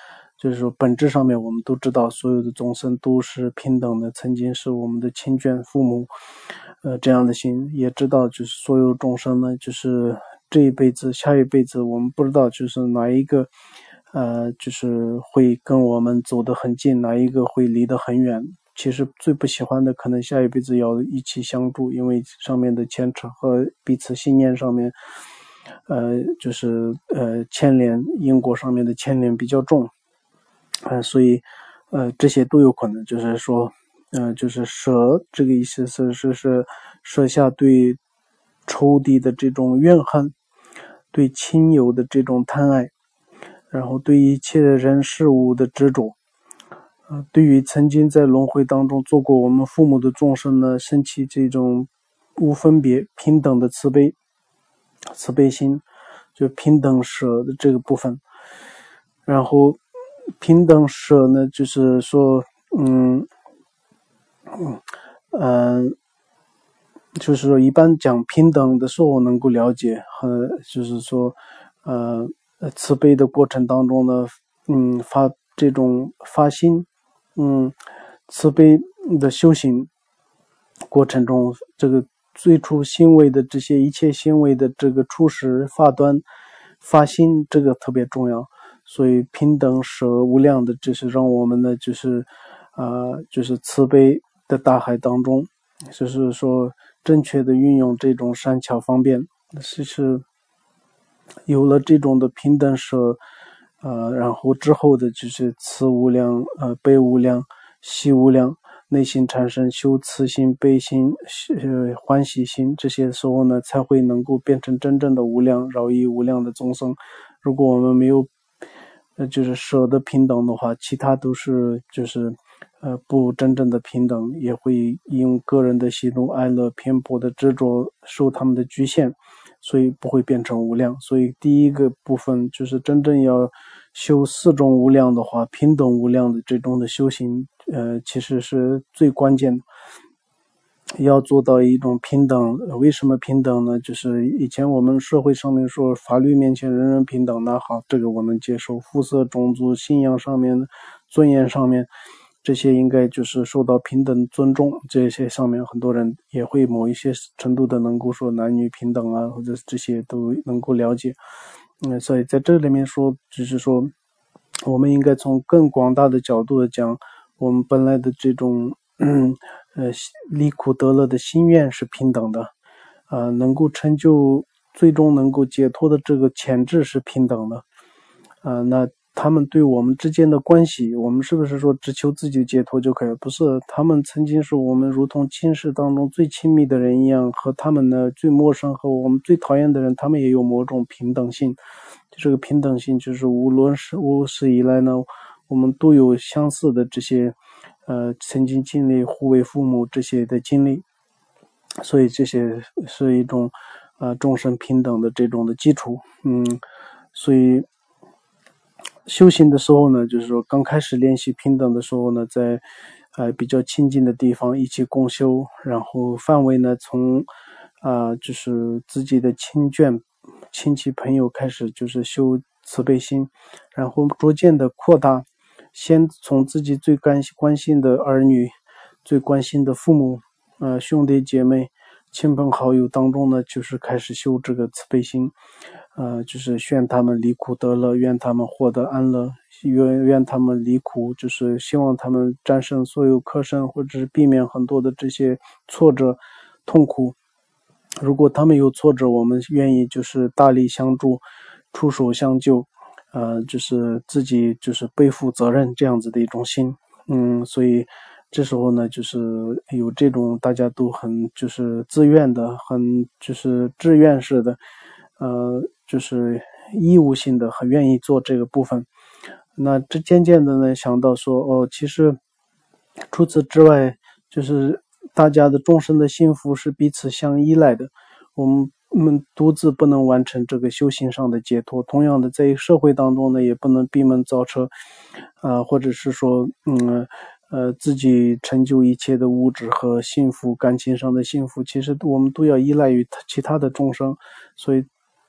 就是说本质上面我们都知道所有的众生都是平等的，曾经是我们的亲眷父母，呃这样的心，也知道就是所有众生呢，就是这一辈子下一辈子我们不知道就是哪一个呃就是会跟我们走得很近，哪一个会离得很远。其实最不喜欢的可能下一辈子要一起相助，因为上面的牵扯和彼此信念上面呃就是呃牵连，因果上面的牵连比较重，呃所以呃这些都有可能，就是说呃就是舍这个意思是是是舍下对仇敌的这种怨恨，对亲友的这种贪爱，然后对一切人事物的执着，呃，对于曾经在轮回当中做过我们父母的众生呢，升起这种无分别平等的慈悲慈悲心，就平等舍的这个部分。然后平等舍呢，就是说嗯嗯嗯、呃，就是说一般讲平等的时候能够了解，和就是说呃慈悲的过程当中呢，嗯发这种发心，嗯慈悲的修行过程中，这个最初行为的这些一切行为的这个初始发端发心，这个特别重要。所以平等舍无量的，就是让我们呢就是呃就是慈悲的大海当中，就是说正确的运用这种善巧方便，其实有了这种的平等舍，呃，然后之后的就是慈无量、呃悲无量、喜无量，内心产生修慈心、悲心、呃欢喜心，这些时候呢，才会能够变成真正的无量饶益无量的众生。如果我们没有呃就是舍的平等的话，其他都是就是呃不真正的平等，也会因个人的喜怒哀乐偏颇的执着受他们的局限，所以不会变成无量。所以第一个部分就是真正要修四种无量的话，平等无量的这种的修行，呃，其实是最关键的。要做到一种平等，为什么平等呢？就是以前我们社会上面说法律面前人人平等，那好，这个我能接受。肤色、种族、信仰上面、尊严上面，这些应该就是受到平等尊重。这些上面很多人也会某一些程度的能够说男女平等啊，或者这些都能够了解。嗯，所以在这里面说，就是说，我们应该从更广大的角度的讲，我们本来的这种。嗯，呃，离苦得乐的心愿是平等的，呃，能够成就最终能够解脱的这个潜质是平等的，呃，那他们对我们之间的关系，我们是不是说只求自己解脱就可以？不是，他们曾经是我们如同亲世当中最亲密的人一样，和他们呢最陌生和我们最讨厌的人，他们也有某种平等性。这个平等性就是无论是无始以来呢，我们都有相似的这些。呃，曾经经历互为父母这些的经历，所以这些是一种呃众生平等的这种的基础。嗯，所以修行的时候呢，就是说刚开始练习平等的时候呢，在呃比较亲近的地方一起共修，然后范围呢从啊、呃、就是自己的亲眷、亲戚朋友开始，就是修慈悲心，然后逐渐的扩大。先从自己最关关心的儿女、最关心的父母、呃兄弟姐妹、亲朋好友当中呢，就是开始修这个慈悲心，呃，就是愿他们离苦得乐，愿他们获得安乐，愿愿他们离苦，就是希望他们战胜所有苛生，或者是避免很多的这些挫折、痛苦。如果他们有挫折，我们愿意就是大力相助，出手相救。呃，就是自己就是背负责任这样子的一种心，嗯，所以这时候呢，就是有这种大家都很就是自愿的，很就是志愿式的，呃，就是义务性的，很愿意做这个部分。那这渐渐的呢，想到说，哦，其实除此之外，就是大家的众生的幸福是彼此相依赖的，我们。我们独自不能完成这个修行上的解脱，同样的，在社会当中呢，也不能闭门造车，呃，或者是说，嗯，呃，自己成就一切的物质和幸福，感情上的幸福，其实我们都要依赖于其他的众生，所以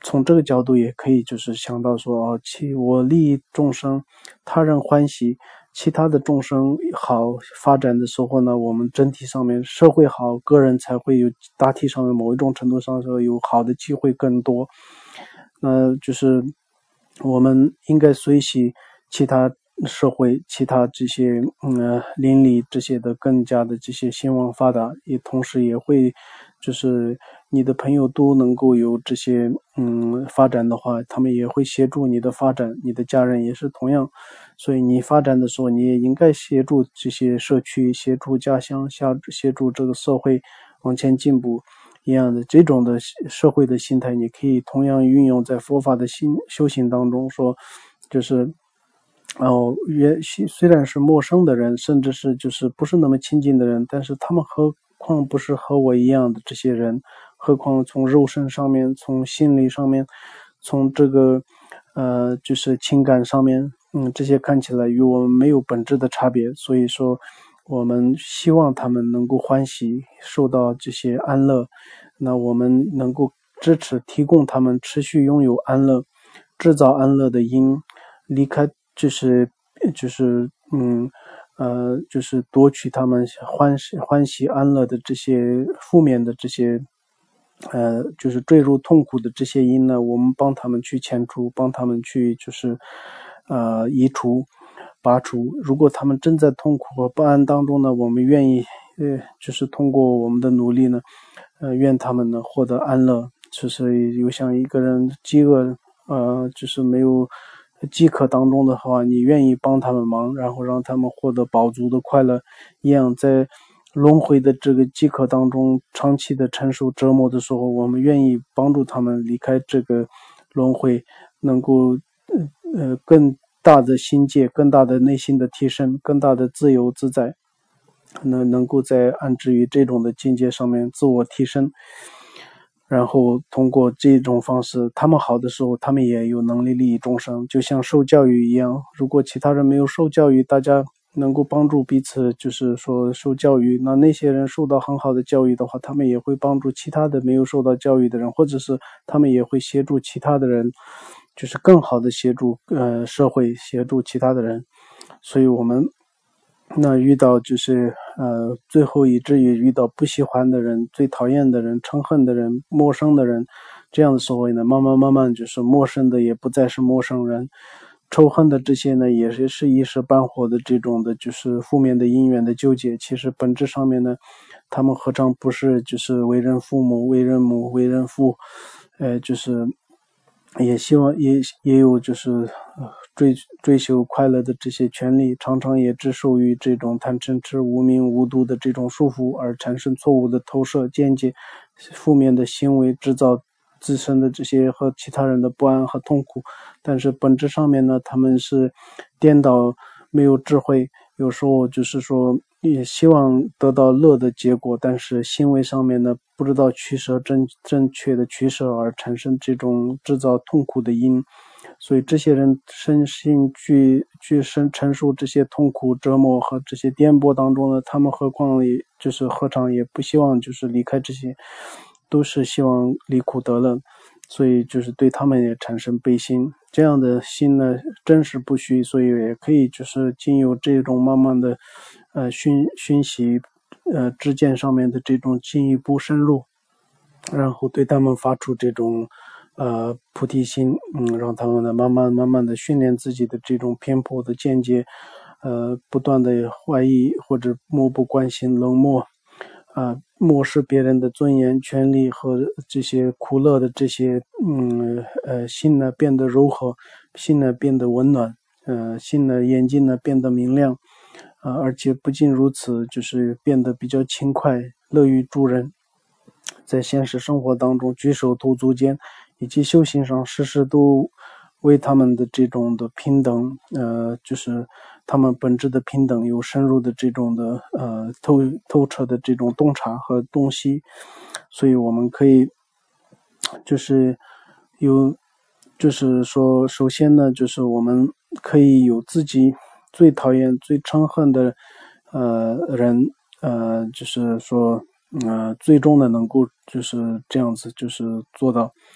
从这个角度也可以就是想到说，哦，其我利益众生，他人欢喜，其他的众生好发展的时候呢，我们整体上面社会好，个人才会有大体上面某一种程度上说有好的机会更多。那就是我们应该随喜其他社会其他这些嗯邻里这些的更加的这些兴旺发达，也同时也会就是你的朋友都能够有这些嗯发展的话，他们也会协助你的发展，你的家人也是同样，所以你发展的时候，你也应该协助这些社区，协助家乡，协协助这个社会往前进步。一样的这种的社会的心态，你可以同样运用在佛法的心修行当中，说就是哦，原虽然是陌生的人，甚至是就是不是那么亲近的人，但是他们何况不是和我一样的这些人，何况从肉身上面，从心理上面，从这个呃就是情感上面，嗯，这些看起来与我们没有本质的差别，所以说我们希望他们能够欢喜，受到这些安乐，那我们能够支持提供他们持续拥有安乐，制造安乐的因，离开就是就是嗯呃就是夺取他们欢喜欢喜安乐的这些负面的这些呃就是坠入痛苦的这些因呢，我们帮他们去遣除，帮他们去就是呃移除拔除。如果他们正在痛苦和不安当中呢，我们愿意呃就是通过我们的努力呢，呃愿他们呢获得安乐。就是有像一个人饥饿呃就是没有饥渴当中的话，你愿意帮他们忙，然后让他们获得饱足的快乐一样，在轮回的这个饥渴当中长期的承受折磨的时候，我们愿意帮助他们离开这个轮回，能够呃呃更大的心界，更大的内心的提升，更大的自由自在，能能够在安置于这种的境界上面自我提升。然后通过这种方式，他们好的时候，他们也有能力利益众生，就像受教育一样。如果其他人没有受教育，大家能够帮助彼此，就是说受教育，那那些人受到很好的教育的话，他们也会帮助其他的没有受到教育的人，或者是他们也会协助其他的人，就是更好的协助呃社会，协助其他的人。所以我们那遇到就是呃，最后以至于遇到不喜欢的人、最讨厌的人、憎恨的人、陌生的人，这样的时候呢，慢慢慢慢就是陌生的也不再是陌生人，仇恨的这些呢，也是是一时半会的这种的，就是负面的因缘的纠结。其实本质上面呢，他们何尝不是就是为人父母、为人母、为人父，呃，就是也希望也也有就是呃追追求快乐的这些权利，常常也只受于这种贪嗔痴无明无度的这种束缚，而产生错误的投射见解，负面的行为，制造自身的这些和其他人的不安和痛苦。但是本质上面呢，他们是颠倒，没有智慧，有时候就是说也希望得到乐的结果，但是行为上面呢不知道取舍正正确的取舍，而产生这种制造痛苦的因。所以这些人身心俱俱身承受这些痛苦折磨和这些颠簸当中呢，他们何况也就是何尝也不希望就是离开这些，都是希望离苦得乐，所以就是对他们也产生悲心。这样的心呢，真实不虚，所以也可以就是经由这种慢慢的呃熏熏习呃知见上面的这种进一步深入，然后对他们发出这种呃菩提心，嗯，让他们呢慢慢慢慢的训练自己的这种偏颇的见解，呃，不断的怀疑或者漠不关心、冷漠，啊、呃，漠视别人的尊严、权利和这些苦乐的这些，嗯呃，心呢变得柔和，心呢变得温暖，呃，心呢眼睛呢变得明亮，啊、呃，而且不仅如此，就是变得比较轻快，乐于助人。在现实生活当中举手投足间以及修行上时时都为他们的这种的平等呃就是他们本质的平等有深入的这种的呃透透彻的这种洞察和洞悉。所以我们可以就是有就是说首先呢，就是我们可以有自己最讨厌最憎恨的呃人，呃就是说呃最终呢能够就是这样子就是做到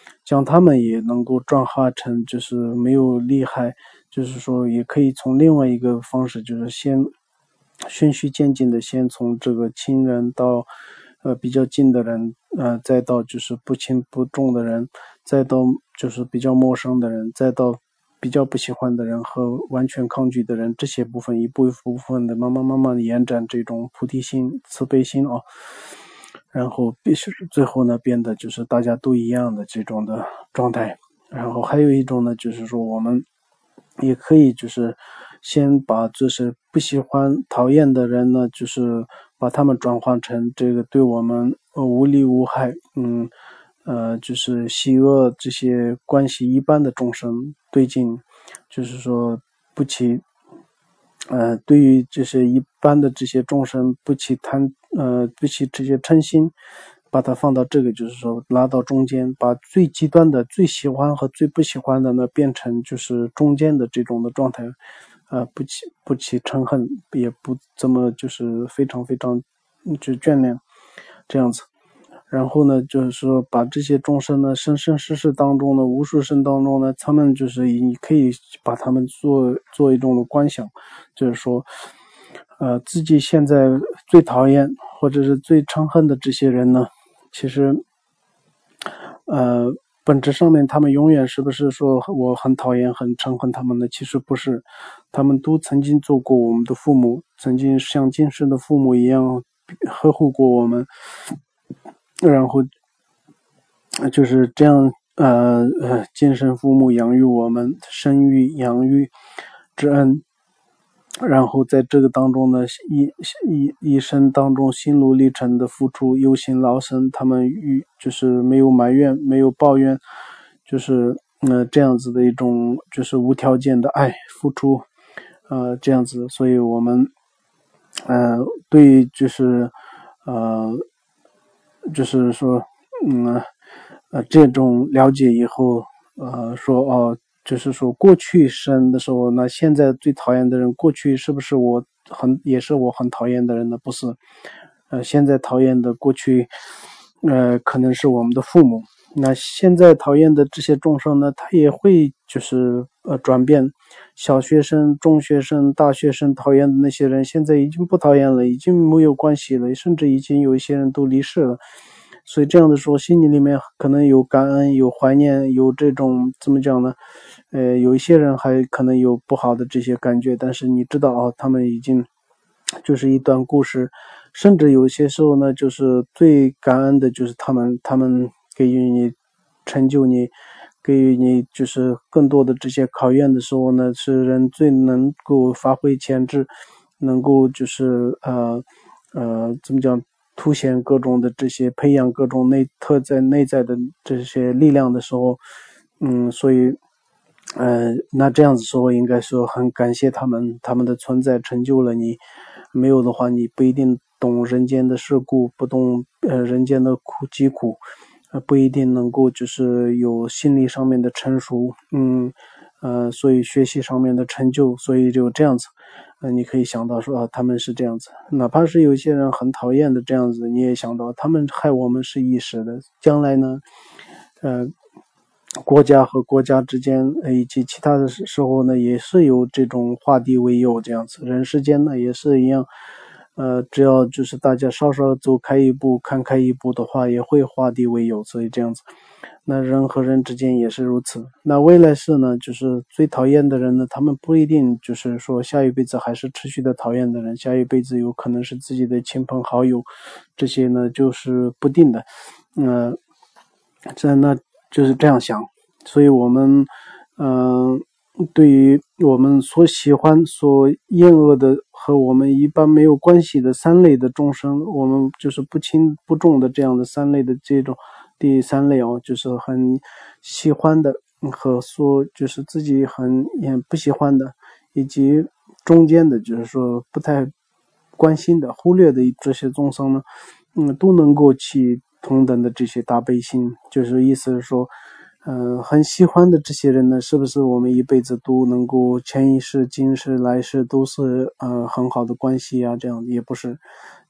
将他们也能够转化成就是没有利害，就是说也可以从另外一个方式，就是先循序渐进的，先从这个亲人到呃比较近的人，呃再到就是不轻不重的人，再到就是比较陌生的人，再到比较不喜欢的人和完全抗拒的人，这些部分一步一步分的慢慢慢慢延展这种菩提心、慈悲心啊，然后必须最后呢变得就是大家都一样的这种的状态。然后还有一种呢，就是说我们也可以就是先把就是不喜欢讨厌的人呢，就是把他们转换成这个对我们呃无利无害，嗯呃就是喜恶这些关系一般的众生对境，就是说不起呃对于这些一般的这些众生不起贪呃不起这些嗔心，把它放到这个就是说拉到中间，把最极端的最喜欢和最不喜欢的呢变成就是中间的这种的状态，呃不起不起嗔恨，也不这么就是非常非常就眷恋这样子。然后呢就是说把这些众生呢生生世世当中呢无数生当中呢，他们就是你可以把他们做做一种的观想，就是说呃自己现在最讨厌或者是最嗔恨的这些人呢，其实呃本质上面他们永远是不是说我很讨厌很憎恨他们呢？其实不是，他们都曾经做过我们的父母，曾经像今生的父母一样呵护过我们，然后就是这样呃呃今生父母养育我们，生育养育之恩，然后在这个当中呢，一一一生当中心路历程的付出，忧心劳神，他们与就是没有埋怨，没有抱怨，就是呃这样子的一种就是无条件的爱付出，呃这样子，所以我们呃对于就是呃就是说嗯呃这种了解以后，呃说哦。就是说过去生的时候，那现在最讨厌的人，过去是不是我很也是我很讨厌的人呢？不是，呃，现在讨厌的过去，呃，可能是我们的父母。那现在讨厌的这些众生呢，他也会就是呃转变。小学生、中学生、大学生讨厌的那些人，现在已经不讨厌了，已经没有关系了，甚至已经有一些人都离世了。所以这样的时候，心里里面可能有感恩，有怀念，有这种怎么讲呢？呃，有一些人还可能有不好的这些感觉，但是你知道啊，他们已经就是一段故事，甚至有些时候呢，就是最感恩的就是他们，他们给予你成就你，给予你就是更多的这些考验的时候呢，是人最能够发挥潜质，能够就是呃呃怎么讲？凸显各种的这些培养各种内特在内在的这些力量的时候，嗯，所以，呃，那这样子说应该说很感谢他们，他们的存在成就了你，没有的话你不一定懂人间的世故，不懂呃人间的苦疾苦，呃不一定能够就是有心理上面的成熟，嗯呃，所以学习上面的成就，所以就这样子。呃，你可以想到说啊，他们是这样子，哪怕是有些人很讨厌的这样子，你也想到他们害我们是一时的，将来呢，呃，国家和国家之间以及其他的时候呢，也是有这种化敌为友这样子，人世间呢也是一样，呃，只要就是大家稍稍走开一步，看开一步的话，也会化敌为友，所以这样子。那人和人之间也是如此。那未来世呢，就是最讨厌的人呢，他们不一定就是说下一辈子还是持续的讨厌的人，下一辈子有可能是自己的亲朋好友，这些呢就是不定的。嗯、呃，这那就是这样想。所以我们，嗯、呃，对于我们所喜欢、所厌恶的和我们一般没有关系的三类的众生，我们就是不轻不重的这样的三类的这种。第三类哦，就是很喜欢的和说就是自己很也不喜欢的，以及中间的，就是说不太关心的、忽略的这些众生呢，嗯，都能够起同等的这些大悲心，就是意思是说，嗯、呃，很喜欢的这些人呢，是不是我们一辈子都能够前一世、今世、来世都是呃很好的关系啊？这样也不是。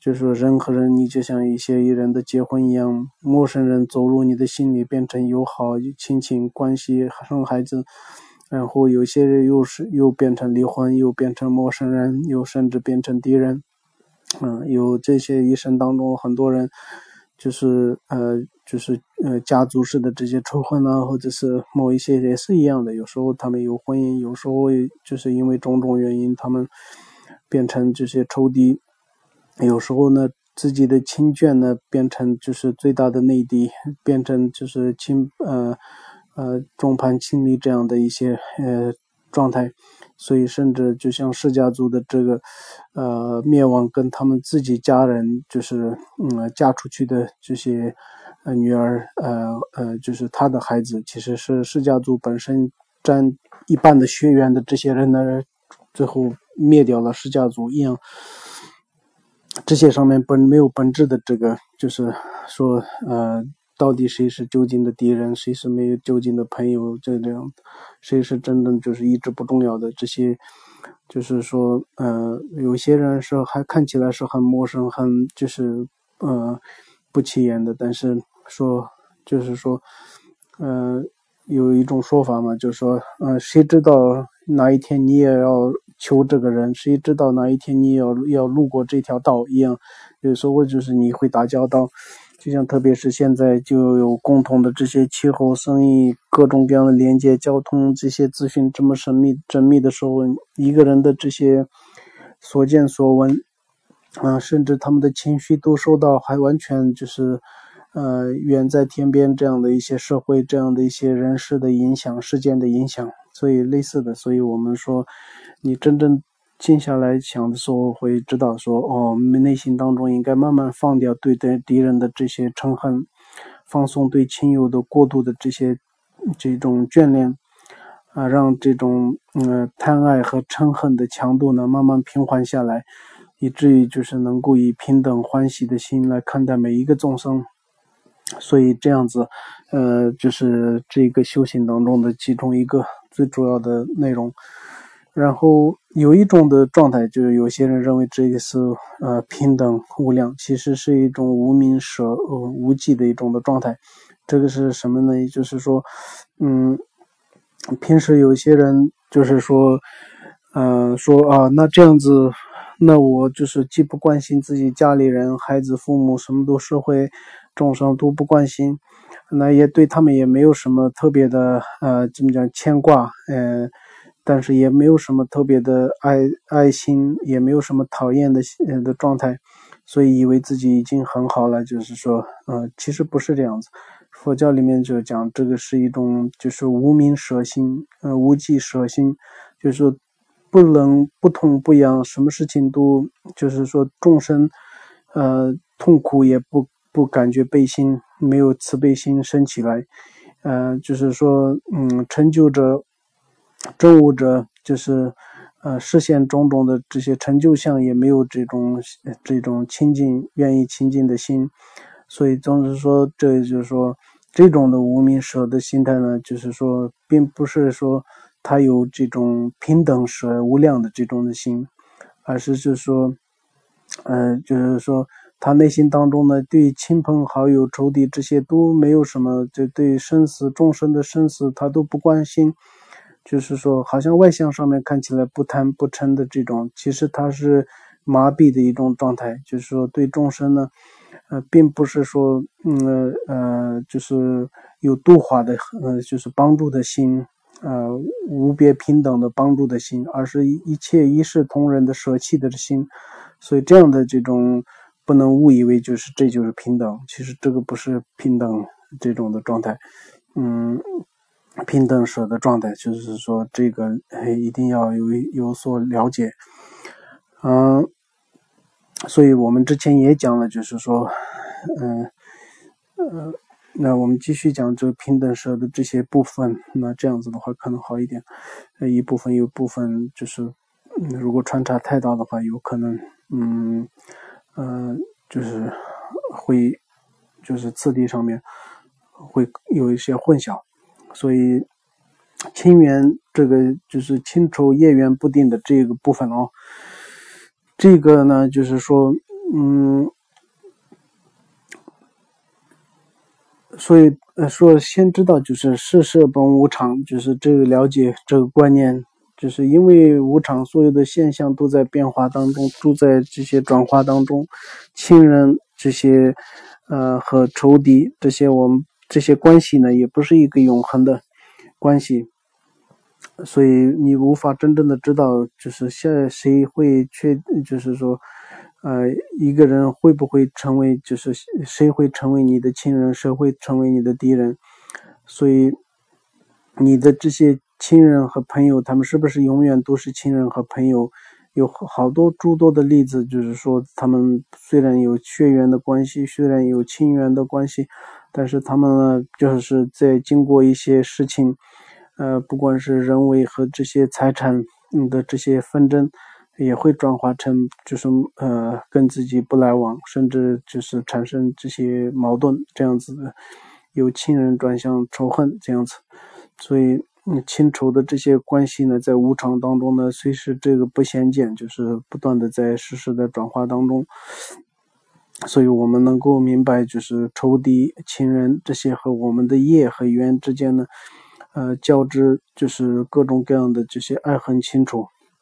就是人和人，你就像一些人的结婚一样，陌生人走入你的心里，变成友好亲情关系，生孩子，然后有些人又是又变成离婚，又变成陌生人，又甚至变成敌人。嗯，有这些一生当中，很多人就是呃就是呃家族式的这些仇恨啊，或者是某一些也是一样的，有时候他们有婚姻，有时候就是因为种种原因，他们变成这些仇敌，有时候呢自己的亲眷呢变成就是最大的内敌，变成就是亲呃呃众叛亲离这样的一些呃状态。所以甚至就像释家族的这个呃灭亡，跟他们自己家人就是嗯嫁出去的这些呃女儿呃呃就是他的孩子，其实是释家族本身占一半的血缘的这些人呢，最后灭掉了释家族一样。这些上面本没有本质的这个就是说呃到底谁是究竟的敌人，谁是没有究竟的朋友，这样谁是真正就是一直不重要的，这些就是说呃有些人是还看起来是很陌生，很就是呃不起眼的，但是说就是说呃有一种说法嘛，就是说呃谁知道哪一天你也要求这个人，谁知道哪一天你也要要路过这条道一样，有时候就是你会打交道，就像特别是现在就有共同的这些气候、生意、各种各样的连接、交通这些资讯这么神秘缜密的时候，一个人的这些所见所闻啊、呃，甚至他们的情绪都受到还完全就是呃远在天边这样的一些社会、这样的一些人事的影响、事件的影响，所以类似的，所以我们说，你真正静下来想的时候，会知道说，哦，我们内心当中应该慢慢放掉对待敌人的这些嗔恨，放松对亲友的过度的这些这种眷恋，啊，让这种呃贪爱和嗔恨的强度呢慢慢平缓下来，以至于就是能够以平等欢喜的心来看待每一个众生。所以这样子，呃，就是这个修行当中的其中一个最主要的内容。然后有一种的状态，就是有些人认为这个是呃平等无量，其实是一种无名舍呃无记的一种的状态。这个是什么呢？也就是说，嗯，平时有些人就是说，呃，说啊，那这样子。那我就是既不关心自己家里人、孩子、父母，什么都社会众生都不关心，那也对他们也没有什么特别的呃怎么讲牵挂，呃，但是也没有什么特别的爱爱心，也没有什么讨厌的呃的状态，所以以为自己已经很好了，就是说，呃，其实不是这样子。佛教里面就讲这个是一种就是无名舍心，呃，无记舍心，就是说。不冷不痛不痒，什么事情都就是说众生，呃，痛苦也不不感觉悲心，没有慈悲心升起来，呃，就是说，嗯，成就者、证悟者，就是呃实现种种的这些成就相，也没有这种这种亲近、愿意亲近的心，所以总之说，这就是说这种的无名舍的心态呢，就是说，并不是说。他有这种平等舍无量的这种的心，而是就是说，呃，就是说他内心当中呢，对亲朋好友、仇敌这些都没有什么，就对生死众生的生死他都不关心，就是说，好像外相上面看起来不贪不嗔的这种，其实他是麻痹的一种状态，就是说对众生呢，呃，并不是说，嗯呃，就是有度化的，呃，就是帮助的心。呃，无别平等的帮助的心，而是一切一视同仁的舍弃的心，所以这样的这种不能误以为就是这就是平等，其实这个不是平等这种的状态，嗯，平等舍的状态，就是说这个一定要有有所了解，嗯、呃，所以我们之前也讲了，就是说，嗯呃。那我们继续讲这个平等舍的这些部分，那这样子的话可能好一点。呃，一部分有部分就是，嗯、如果穿插太大的话，有可能，嗯，呃，就是会，就是次第上面会有一些混淆，所以亲缘这个就是亲仇业缘不定的这个部分哦，这个呢就是说。 嗯，所以呃说先知道就是世事本无常，就是这个了解这个观念，就是因为无常，所有的现象都在变化当中，都在这些转化当中，亲人这些呃和仇敌这些我们这些关系呢，也不是一个永恒的关系，所以你无法真正的知道，就是现在谁会确，就是说，呃，一个人会不会成为，就是谁会成为你的亲人，谁会成为你的敌人，所以你的这些亲人和朋友，他们是不是永远都是亲人和朋友？有好多诸多的例子，就是说他们虽然有血缘的关系，虽然有亲缘的关系，但是他们呢，就是在经过一些事情，呃，不管是人为和这些财产的这些纷争，也会转化成就是呃跟自己不来往，甚至就是产生这些矛盾，这样子的，由亲人转向仇恨这样子，所以。嗯，亲仇的这些关系呢，在无常当中呢，虽是这个不显见，就是不断的在实时的转化当中，所以我们能够明白，就是仇敌、亲人这些和我们的业和缘之间呢，呃，交织就是各种各样的这些爱恨情仇，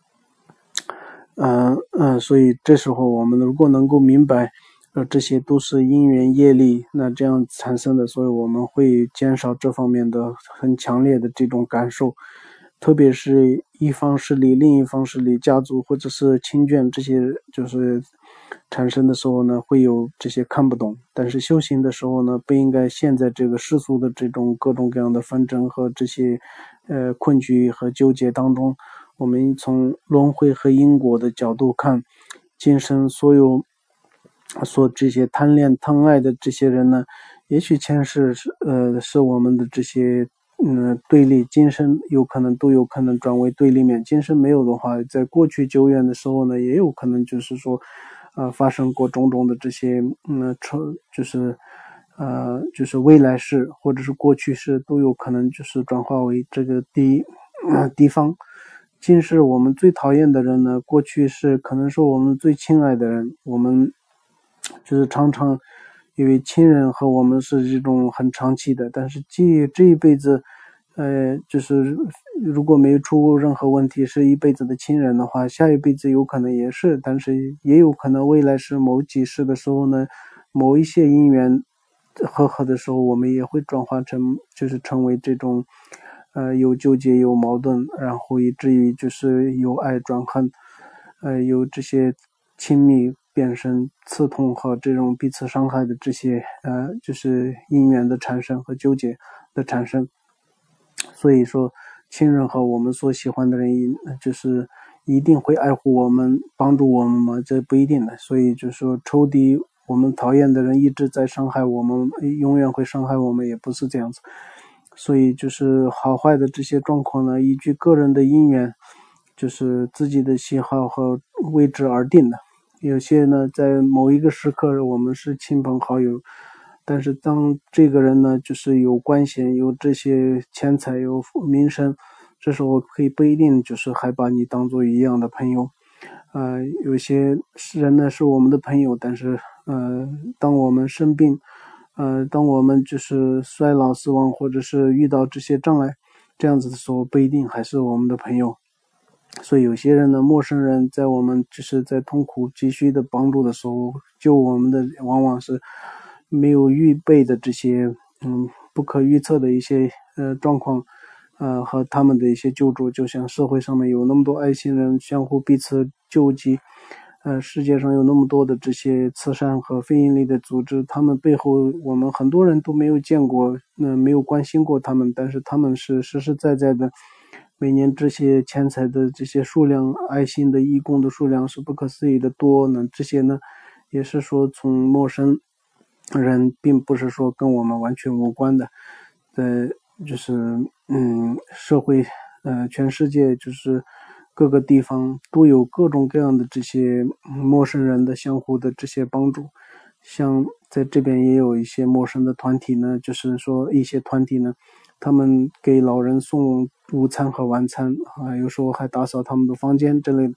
嗯、呃、嗯、呃，所以这时候我们如果能够明白。呃，这些都是因缘业力，那这样产生的，所以我们会减少这方面的很强烈的这种感受，特别是一方势力、另一方势力、家族或者是亲眷这些，就是产生的时候呢，会有这些看不懂。但是修行的时候呢，不应该陷在这个世俗的这种各种各样的纷争和这些呃困局和纠结当中。我们从轮回和因果的角度看，今生所有。所这些贪恋贪爱的这些人呢，也许前世是呃是我们的这些嗯对立，今生有可能都有可能转为对立面。今生没有的话，在过去久远的时候呢，也有可能就是说，呃发生过种种的这些嗯仇，就是呃就是未来世或者是过去世都有可能就是转化为这个地呃地方。今世我们最讨厌的人呢，过去是可能是我们最亲爱的人，我们。就是常常因为亲人和我们是这种很长期的，但是这这一辈子，呃，就是如果没出任何问题，是一辈子的亲人的话，下一辈子有可能也是，但是也有可能未来是某几世的时候呢，某一些因缘和合的时候，我们也会转化成，就是成为这种，呃，有纠结有矛盾，然后以至于就是由爱转恨，呃，有这些亲密变成刺痛和这种彼此伤害的这些呃，就是因缘的产生和纠结的产生。所以说，亲人和我们所喜欢的人，就是一定会爱护我们、帮助我们吗？这不一定的。所以就是说，仇敌，我们讨厌的人一直在伤害我们，永远会伤害我们，也不是这样子。所以就是好坏的这些状况呢，依据个人的因缘，就是自己的喜好和位置而定的。有些呢，在某一个时刻我们是亲朋好友，但是当这个人呢，就是有官衔、有这些钱财、有名声，这时候可以不一定就是还把你当做一样的朋友。呃，有些人呢是我们的朋友，但是呃，当我们生病，呃，当我们就是衰老、死亡，或者是遇到这些障碍，这样子的时候，不一定还是我们的朋友。所以有些人呢，陌生人在我们就是在痛苦急需的帮助的时候，救我们的往往是没有预备的这些嗯不可预测的一些呃状况，呃和他们的一些救助，就像社会上面有那么多爱心人相互彼此救济，呃世界上有那么多的这些慈善和非营利的组织，他们背后我们很多人都没有见过，呃没有关心过他们，但是他们是实实在在的。每年这些钱财的这些数量，爱心的义工的数量是不可思议的多呢。这些呢，也是说从陌生人，并不是说跟我们完全无关的。呃，就是嗯，社会呃，全世界就是各个地方都有各种各样的这些陌生人的相互的这些帮助。像在这边也有一些陌生的团体呢，就是说一些团体呢。他们给老人送午餐和晚餐啊，有时候还打扫他们的房间之类的。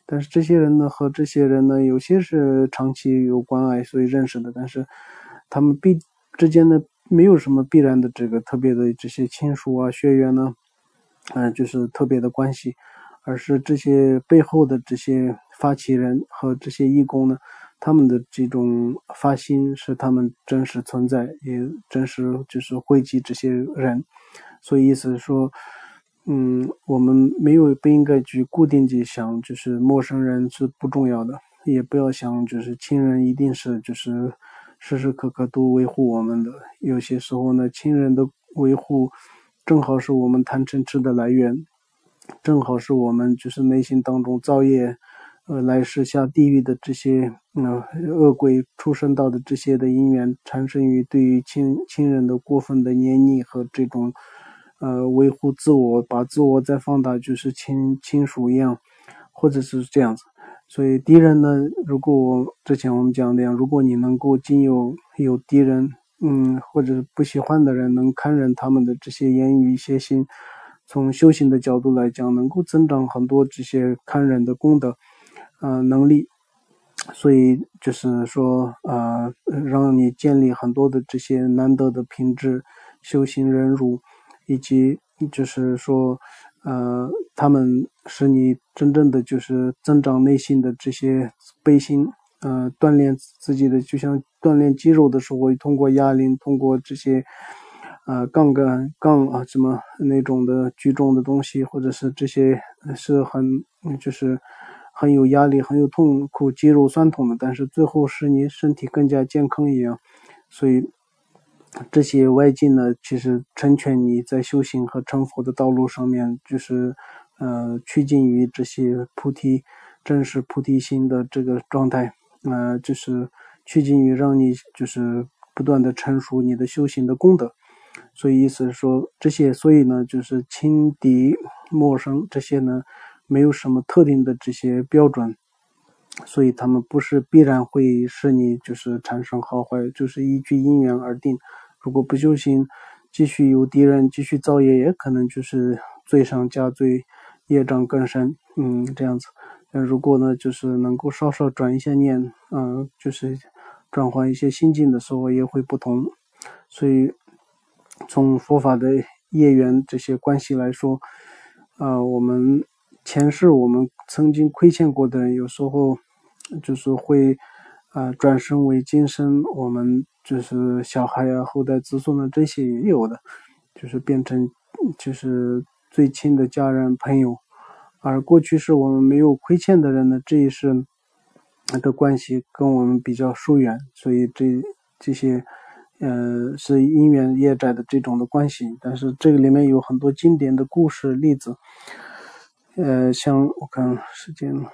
但是这些人呢和这些人呢有些是长期有关爱所以认识的，但是他们必之间呢没有什么必然的这个特别的这些亲属啊血缘呢嗯、呃，就是特别的关系，而是这些背后的这些发起人和这些义工呢，他们的这种发心是他们真实存在，也真实就是汇集这些人，所以意思是说，嗯，我们没有不应该去固定去想，就是陌生人是不重要的，也不要想就是亲人一定是就是时时刻刻都维护我们的，有些时候呢，亲人的维护正好是我们贪嗔痴的来源，正好是我们就是内心当中造业呃来世下地狱的这些呃恶鬼出生到的这些的因缘，产生于对于亲亲人的过分的黏腻和这种呃维护自我，把自我再放大，就是亲亲属一样，或者是这样子。所以敌人呢，如果之前我们讲的样，如果你能够经有有敌人，嗯，或者是不喜欢的人，能看忍他们的这些言语、一些心，从修行的角度来讲，能够增长很多这些看忍的功德，呃，能力。所以就是说，呃，让你建立很多的这些难得的品质，修行忍辱，以及就是说，呃，他们使你真正的就是增长内心的这些悲心，呃，锻炼自己的，就像锻炼肌肉的时候，通过哑铃，通过这些，呃，杠杆、杠啊什么那种的举重的东西，或者是这些是很就是很有压力、很有痛苦、肌肉酸痛的，但是最后使你身体更加健康一样，所以。这些外境呢，其实成全你在修行和成佛的道路上面，就是呃趋近于这些菩提真实菩提心的这个状态，呃，就是趋近于让你就是不断的成熟你的修行的功德。所以意思是说，这些所以呢，就是轻敌陌生这些呢，没有什么特定的这些标准。所以他们不是必然会使你就是产生好坏，就是依据因缘而定。如果不修行，继续有敌人，继续造业，也可能就是罪上加罪，业障更深。嗯，这样子。呃，如果呢，就是能够稍稍转一下念，嗯、呃，就是转换一些心境的时候，也会不同。所以，从佛法的业缘这些关系来说，啊、呃，我们前世我们曾经亏欠过的人，有时候就是会啊、呃、转生为今生我们就是小孩啊、后代子孙的这些也有的，就是变成就是最亲的家人朋友。而过去是我们没有亏欠的人呢，这一世的关系跟我们比较疏远，所以这这些呃是因缘业债的这种的关系。但是这个里面有很多经典的故事例子，呃，像我看时间了。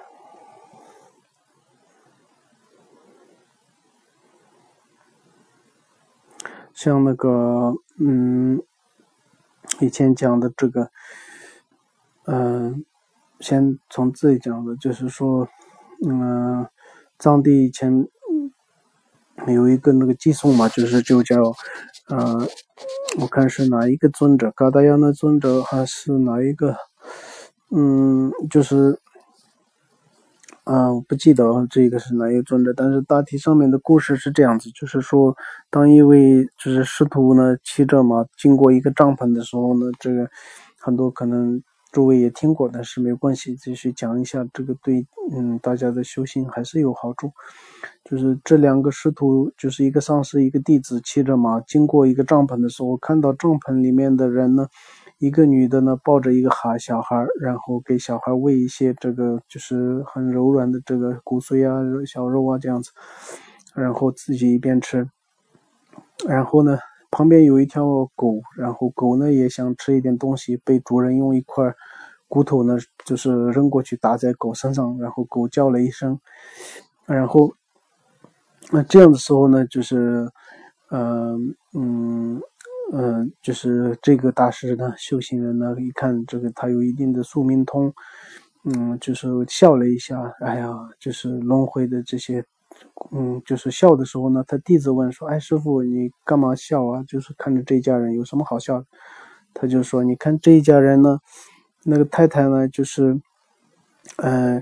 像那个，嗯，以前讲的这个，嗯、呃，先从自己讲的，就是说，嗯、呃，藏地以前有一个那个寄送嘛，就是就叫，呃，我看是哪一个尊者，嘎达亚那尊者还是哪一个，嗯，就是。啊，我不记得这个是哪一个尊者，但是大体上面的故事是这样子，就是说，当一位就是师徒呢骑着马经过一个帐篷的时候呢，这个很多可能诸位也听过，但是没有关系，继续讲一下，这个对嗯大家的修行还是有好处。就是这两个师徒，就是一个上师一个弟子骑着马经过一个帐篷的时候，看到帐篷里面的人呢。一个女的呢抱着一个孩小孩，然后给小孩喂一些这个就是很柔软的这个骨髓啊、小肉啊这样子，然后自己一边吃。然后呢，旁边有一条狗，然后狗呢也想吃一点东西，被主人用一块骨头呢就是扔过去打在狗身上，然后狗叫了一声，然后那这样的时候呢，就是呃嗯。嗯、呃，就是这个大师呢，修行人呢，一看这个他有一定的宿命通，嗯，就是笑了一下，哎呀，就是轮回的这些，嗯，就是笑的时候呢，他弟子问说，哎，师傅你干嘛笑啊？就是看着这一家人有什么好笑的？他就说，你看这一家人呢，那个太太呢，就是，呃，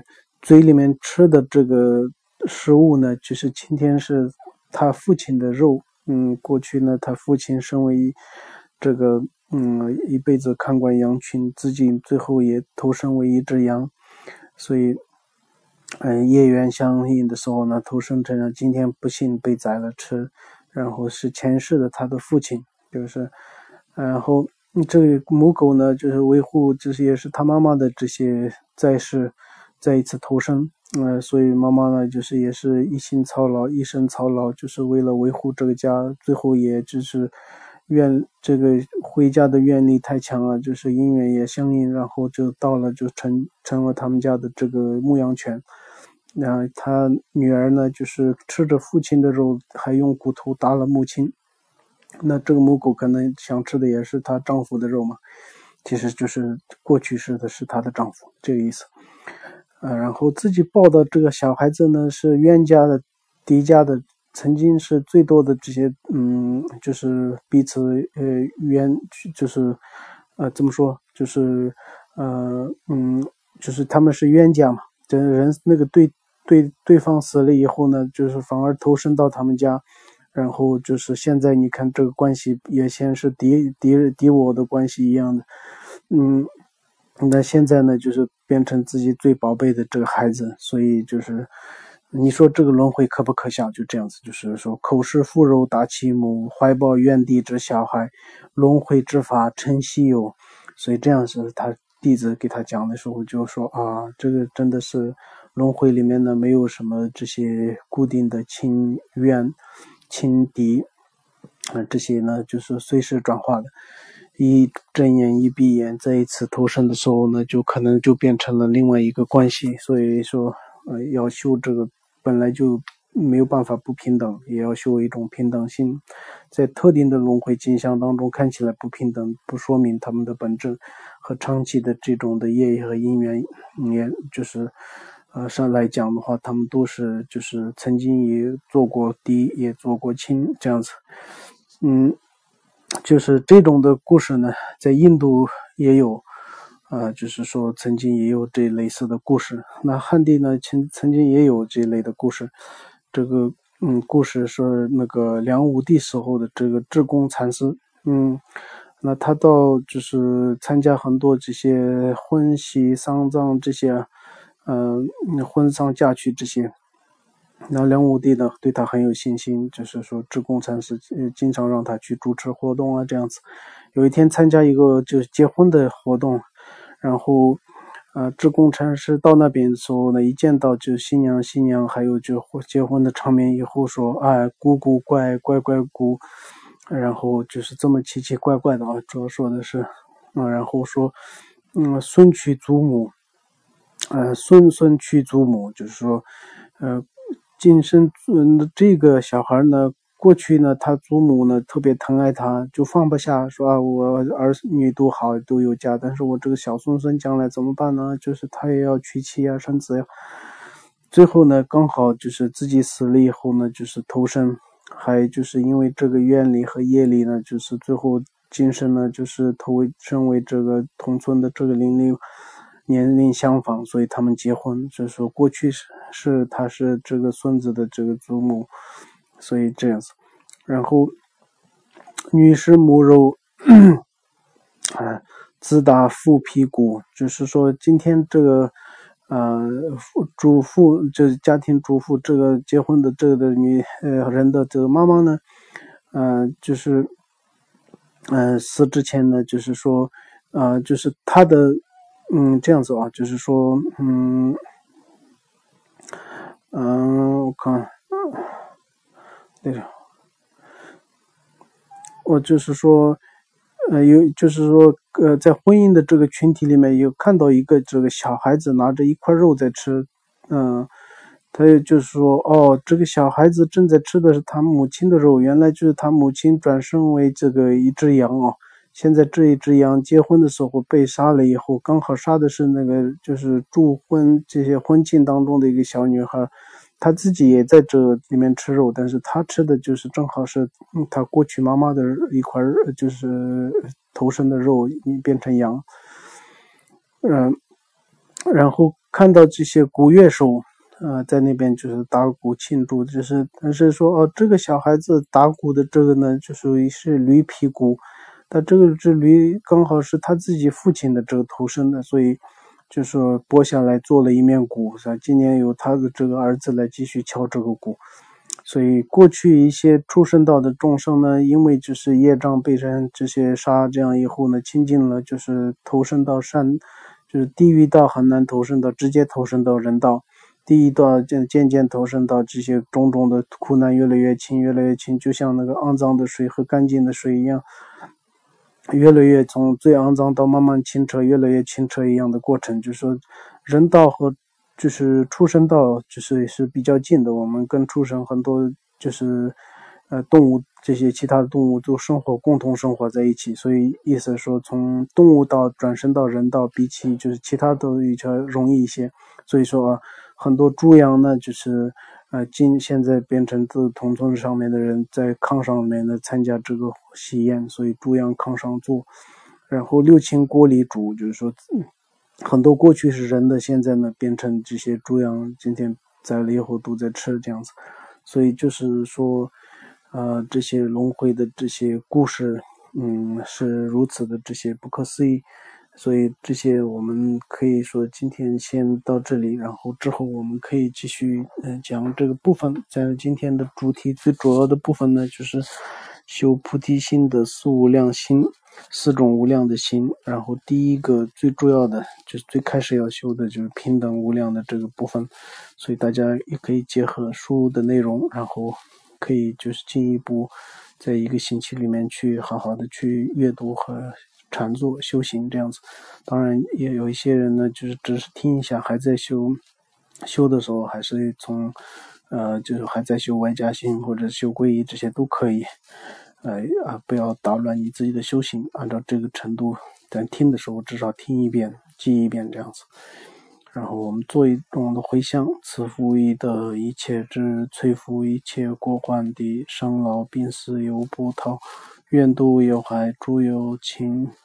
嘴里面吃的这个食物呢，就是今天是他父亲的肉。嗯，过去呢，他父亲身为这个嗯一辈子看管羊群，自己最后也投身为一只羊，所以嗯业缘相应的时候呢，投生成了今天不幸被宰了吃，然后是前世的他的父亲，就是然后这个母狗呢，就是维护这些也是他妈妈的这些在世再一次投生。呃，所以妈妈呢，就是也是一心操劳，一生操劳，就是为了维护这个家，最后也就是愿这个回家的愿力太强了，就是因缘也相应，然后就到了就成成了他们家的这个牧羊犬。然后他女儿呢，就是吃着父亲的肉，还用骨头打了母亲。那这个母狗可能想吃的也是她丈夫的肉嘛，其实就是过去式的是她的丈夫这个意思。呃，然后自己抱的这个小孩子呢，是冤家的、敌家的，曾经是最多的这些，嗯，就是彼此呃冤，就是呃怎么说，就是呃嗯，就是他们是冤家嘛，这人那个对对对方死了以后呢，就是反而投身到他们家，然后就是现在你看这个关系也先是敌敌敌我的关系一样的，嗯。那现在呢，就是变成自己最宝贝的这个孩子，所以就是你说这个轮回可不可笑？就这样子，就是说口是妇肉打其母，怀抱怨地之小孩，轮回之法诚稀有。所以这样是他弟子给他讲的时候，就说啊，这个真的是轮回里面呢，没有什么这些固定的亲怨、亲敌，啊、呃，这些呢就是随时转化的。一睁眼一闭眼，再一次投生的时候呢，就可能就变成了另外一个关系。所以说，呃，要修这个本来就没有办法不平等，也要修一种平等心。在特定的轮回景象当中看起来不平等，不说明他们的本质和长期的这种的业和因缘，也就是呃上来讲的话，他们都是就是曾经也做过敌，也做过亲这样子。嗯。就是这种的故事呢，在印度也有，呃，就是说曾经也有这类似的故事。那汉地呢，曾曾经也有这类的故事。这个，嗯，故事是那个梁武帝时候的这个智公禅师，嗯，那他到就是参加很多这些婚喜丧葬这些，嗯、呃，婚丧嫁娶这些。那梁武帝呢，对他很有信心，就是说智公禅师呃经常让他去主持活动啊，这样子。有一天参加一个就是结婚的活动，然后呃智公禅师到那边的时候呢，一见到就新娘新娘还有就结婚的场面以后说，哎，古古怪怪怪古，然后就是这么奇奇怪怪的啊，主要说的是，嗯，然后说，嗯，孙娶祖母，呃，孙孙娶祖母，就是说，呃。今生嗯这个小孩呢，过去呢，他祖母呢特别疼爱他，就放不下，说啊，我儿女都好都有家，但是我这个小孙孙将来怎么办呢？就是他也要娶妻啊，生子呀。最后呢，刚好就是自己死了以后呢，就是投生，还就是因为这个愿力和业力呢，就是最后今生呢，就是投身为这个同村的这个邻里。年龄相仿，所以他们结婚。就是说，过去是是他是这个孙子的这个祖母，所以这样子。然后，女食母肉，啊，自打父皮骨，就是说，今天这个呃主妇，就是家庭主妇，这个结婚的这个的女呃人的这个妈妈呢，呃，就是嗯、呃、死之前呢，就是说，呃，就是她的。嗯，这样子啊，就是说，嗯，嗯，我看，对着，我就是说，呃，有，就是说，呃，在婚姻的这个群体里面，有看到一个这个小孩子拿着一块肉在吃，嗯、呃，他也就是说，哦，这个小孩子正在吃的是他母亲的肉，原来就是他母亲转生为这个一只羊啊。现在这一只羊结婚的时候被杀了以后，刚好杀的是那个就是祝婚这些婚庆当中的一个小女孩，她自己也在这里面吃肉，但是她吃的就是正好是她过去妈妈的一块就是头生的肉变成羊，嗯、呃，然后看到这些鼓乐手呃，在那边就是打鼓庆祝，就是但是说哦，这个小孩子打鼓的这个呢，就属于是驴皮鼓，但这个只驴刚好是他自己父亲的这个头生的，所以就说剥下来做了一面鼓，是吧？今年由他的这个儿子来继续敲这个鼓。所以过去一些出生道的众生呢，因为就是业障被人这些杀，这样以后呢，亲近了就是投生到善，就是地狱道很难投生到，直接投生到人道。第一道渐渐渐投生到这些种种的苦难越来越轻，越来越轻，就像那个肮脏的水和干净的水一样，越来越从最肮脏到慢慢清澈，越来越清澈一样的过程。就是说，人道和就是畜生道就是是比较近的，我们跟畜生很多就是呃动物这些其他的动物都生活共同生活在一起，所以意思说从动物道转生到人道，比起就是其他都比较容易一些。所以说啊，很多猪羊呢就是呃今现在变成自同村上面的人在炕上面呢参加这个喜宴，所以猪羊炕上坐，然后六亲锅里煮，就是说很多过去是人的，现在呢变成这些猪羊，今天宰了以后都在吃这样子。所以就是说呃这些轮回的这些故事嗯是如此的这些不可思议。所以这些我们可以说今天先到这里，然后之后我们可以继续嗯、呃、讲这个部分。在今天的主题最主要的部分呢，就是修菩提心的四无量心，四种无量的心。然后第一个最主要的就是最开始要修的就是平等无量的这个部分。所以大家也可以结合书的内容，然后可以就是进一步在一个星期里面去好好的去阅读和禅坐修行这样子。当然也有一些人呢就是只是听一下，还在修修的时候还是从呃就是还在修外加心或者修皈依，这些都可以呃啊不要打乱你自己的修行，按照这个程度在听的时候至少听一遍记一遍这样子。然后我们做一种的回向，慈父益德一切智，摧伏一切过患的生老病死有波涛，愿度有害诸有情。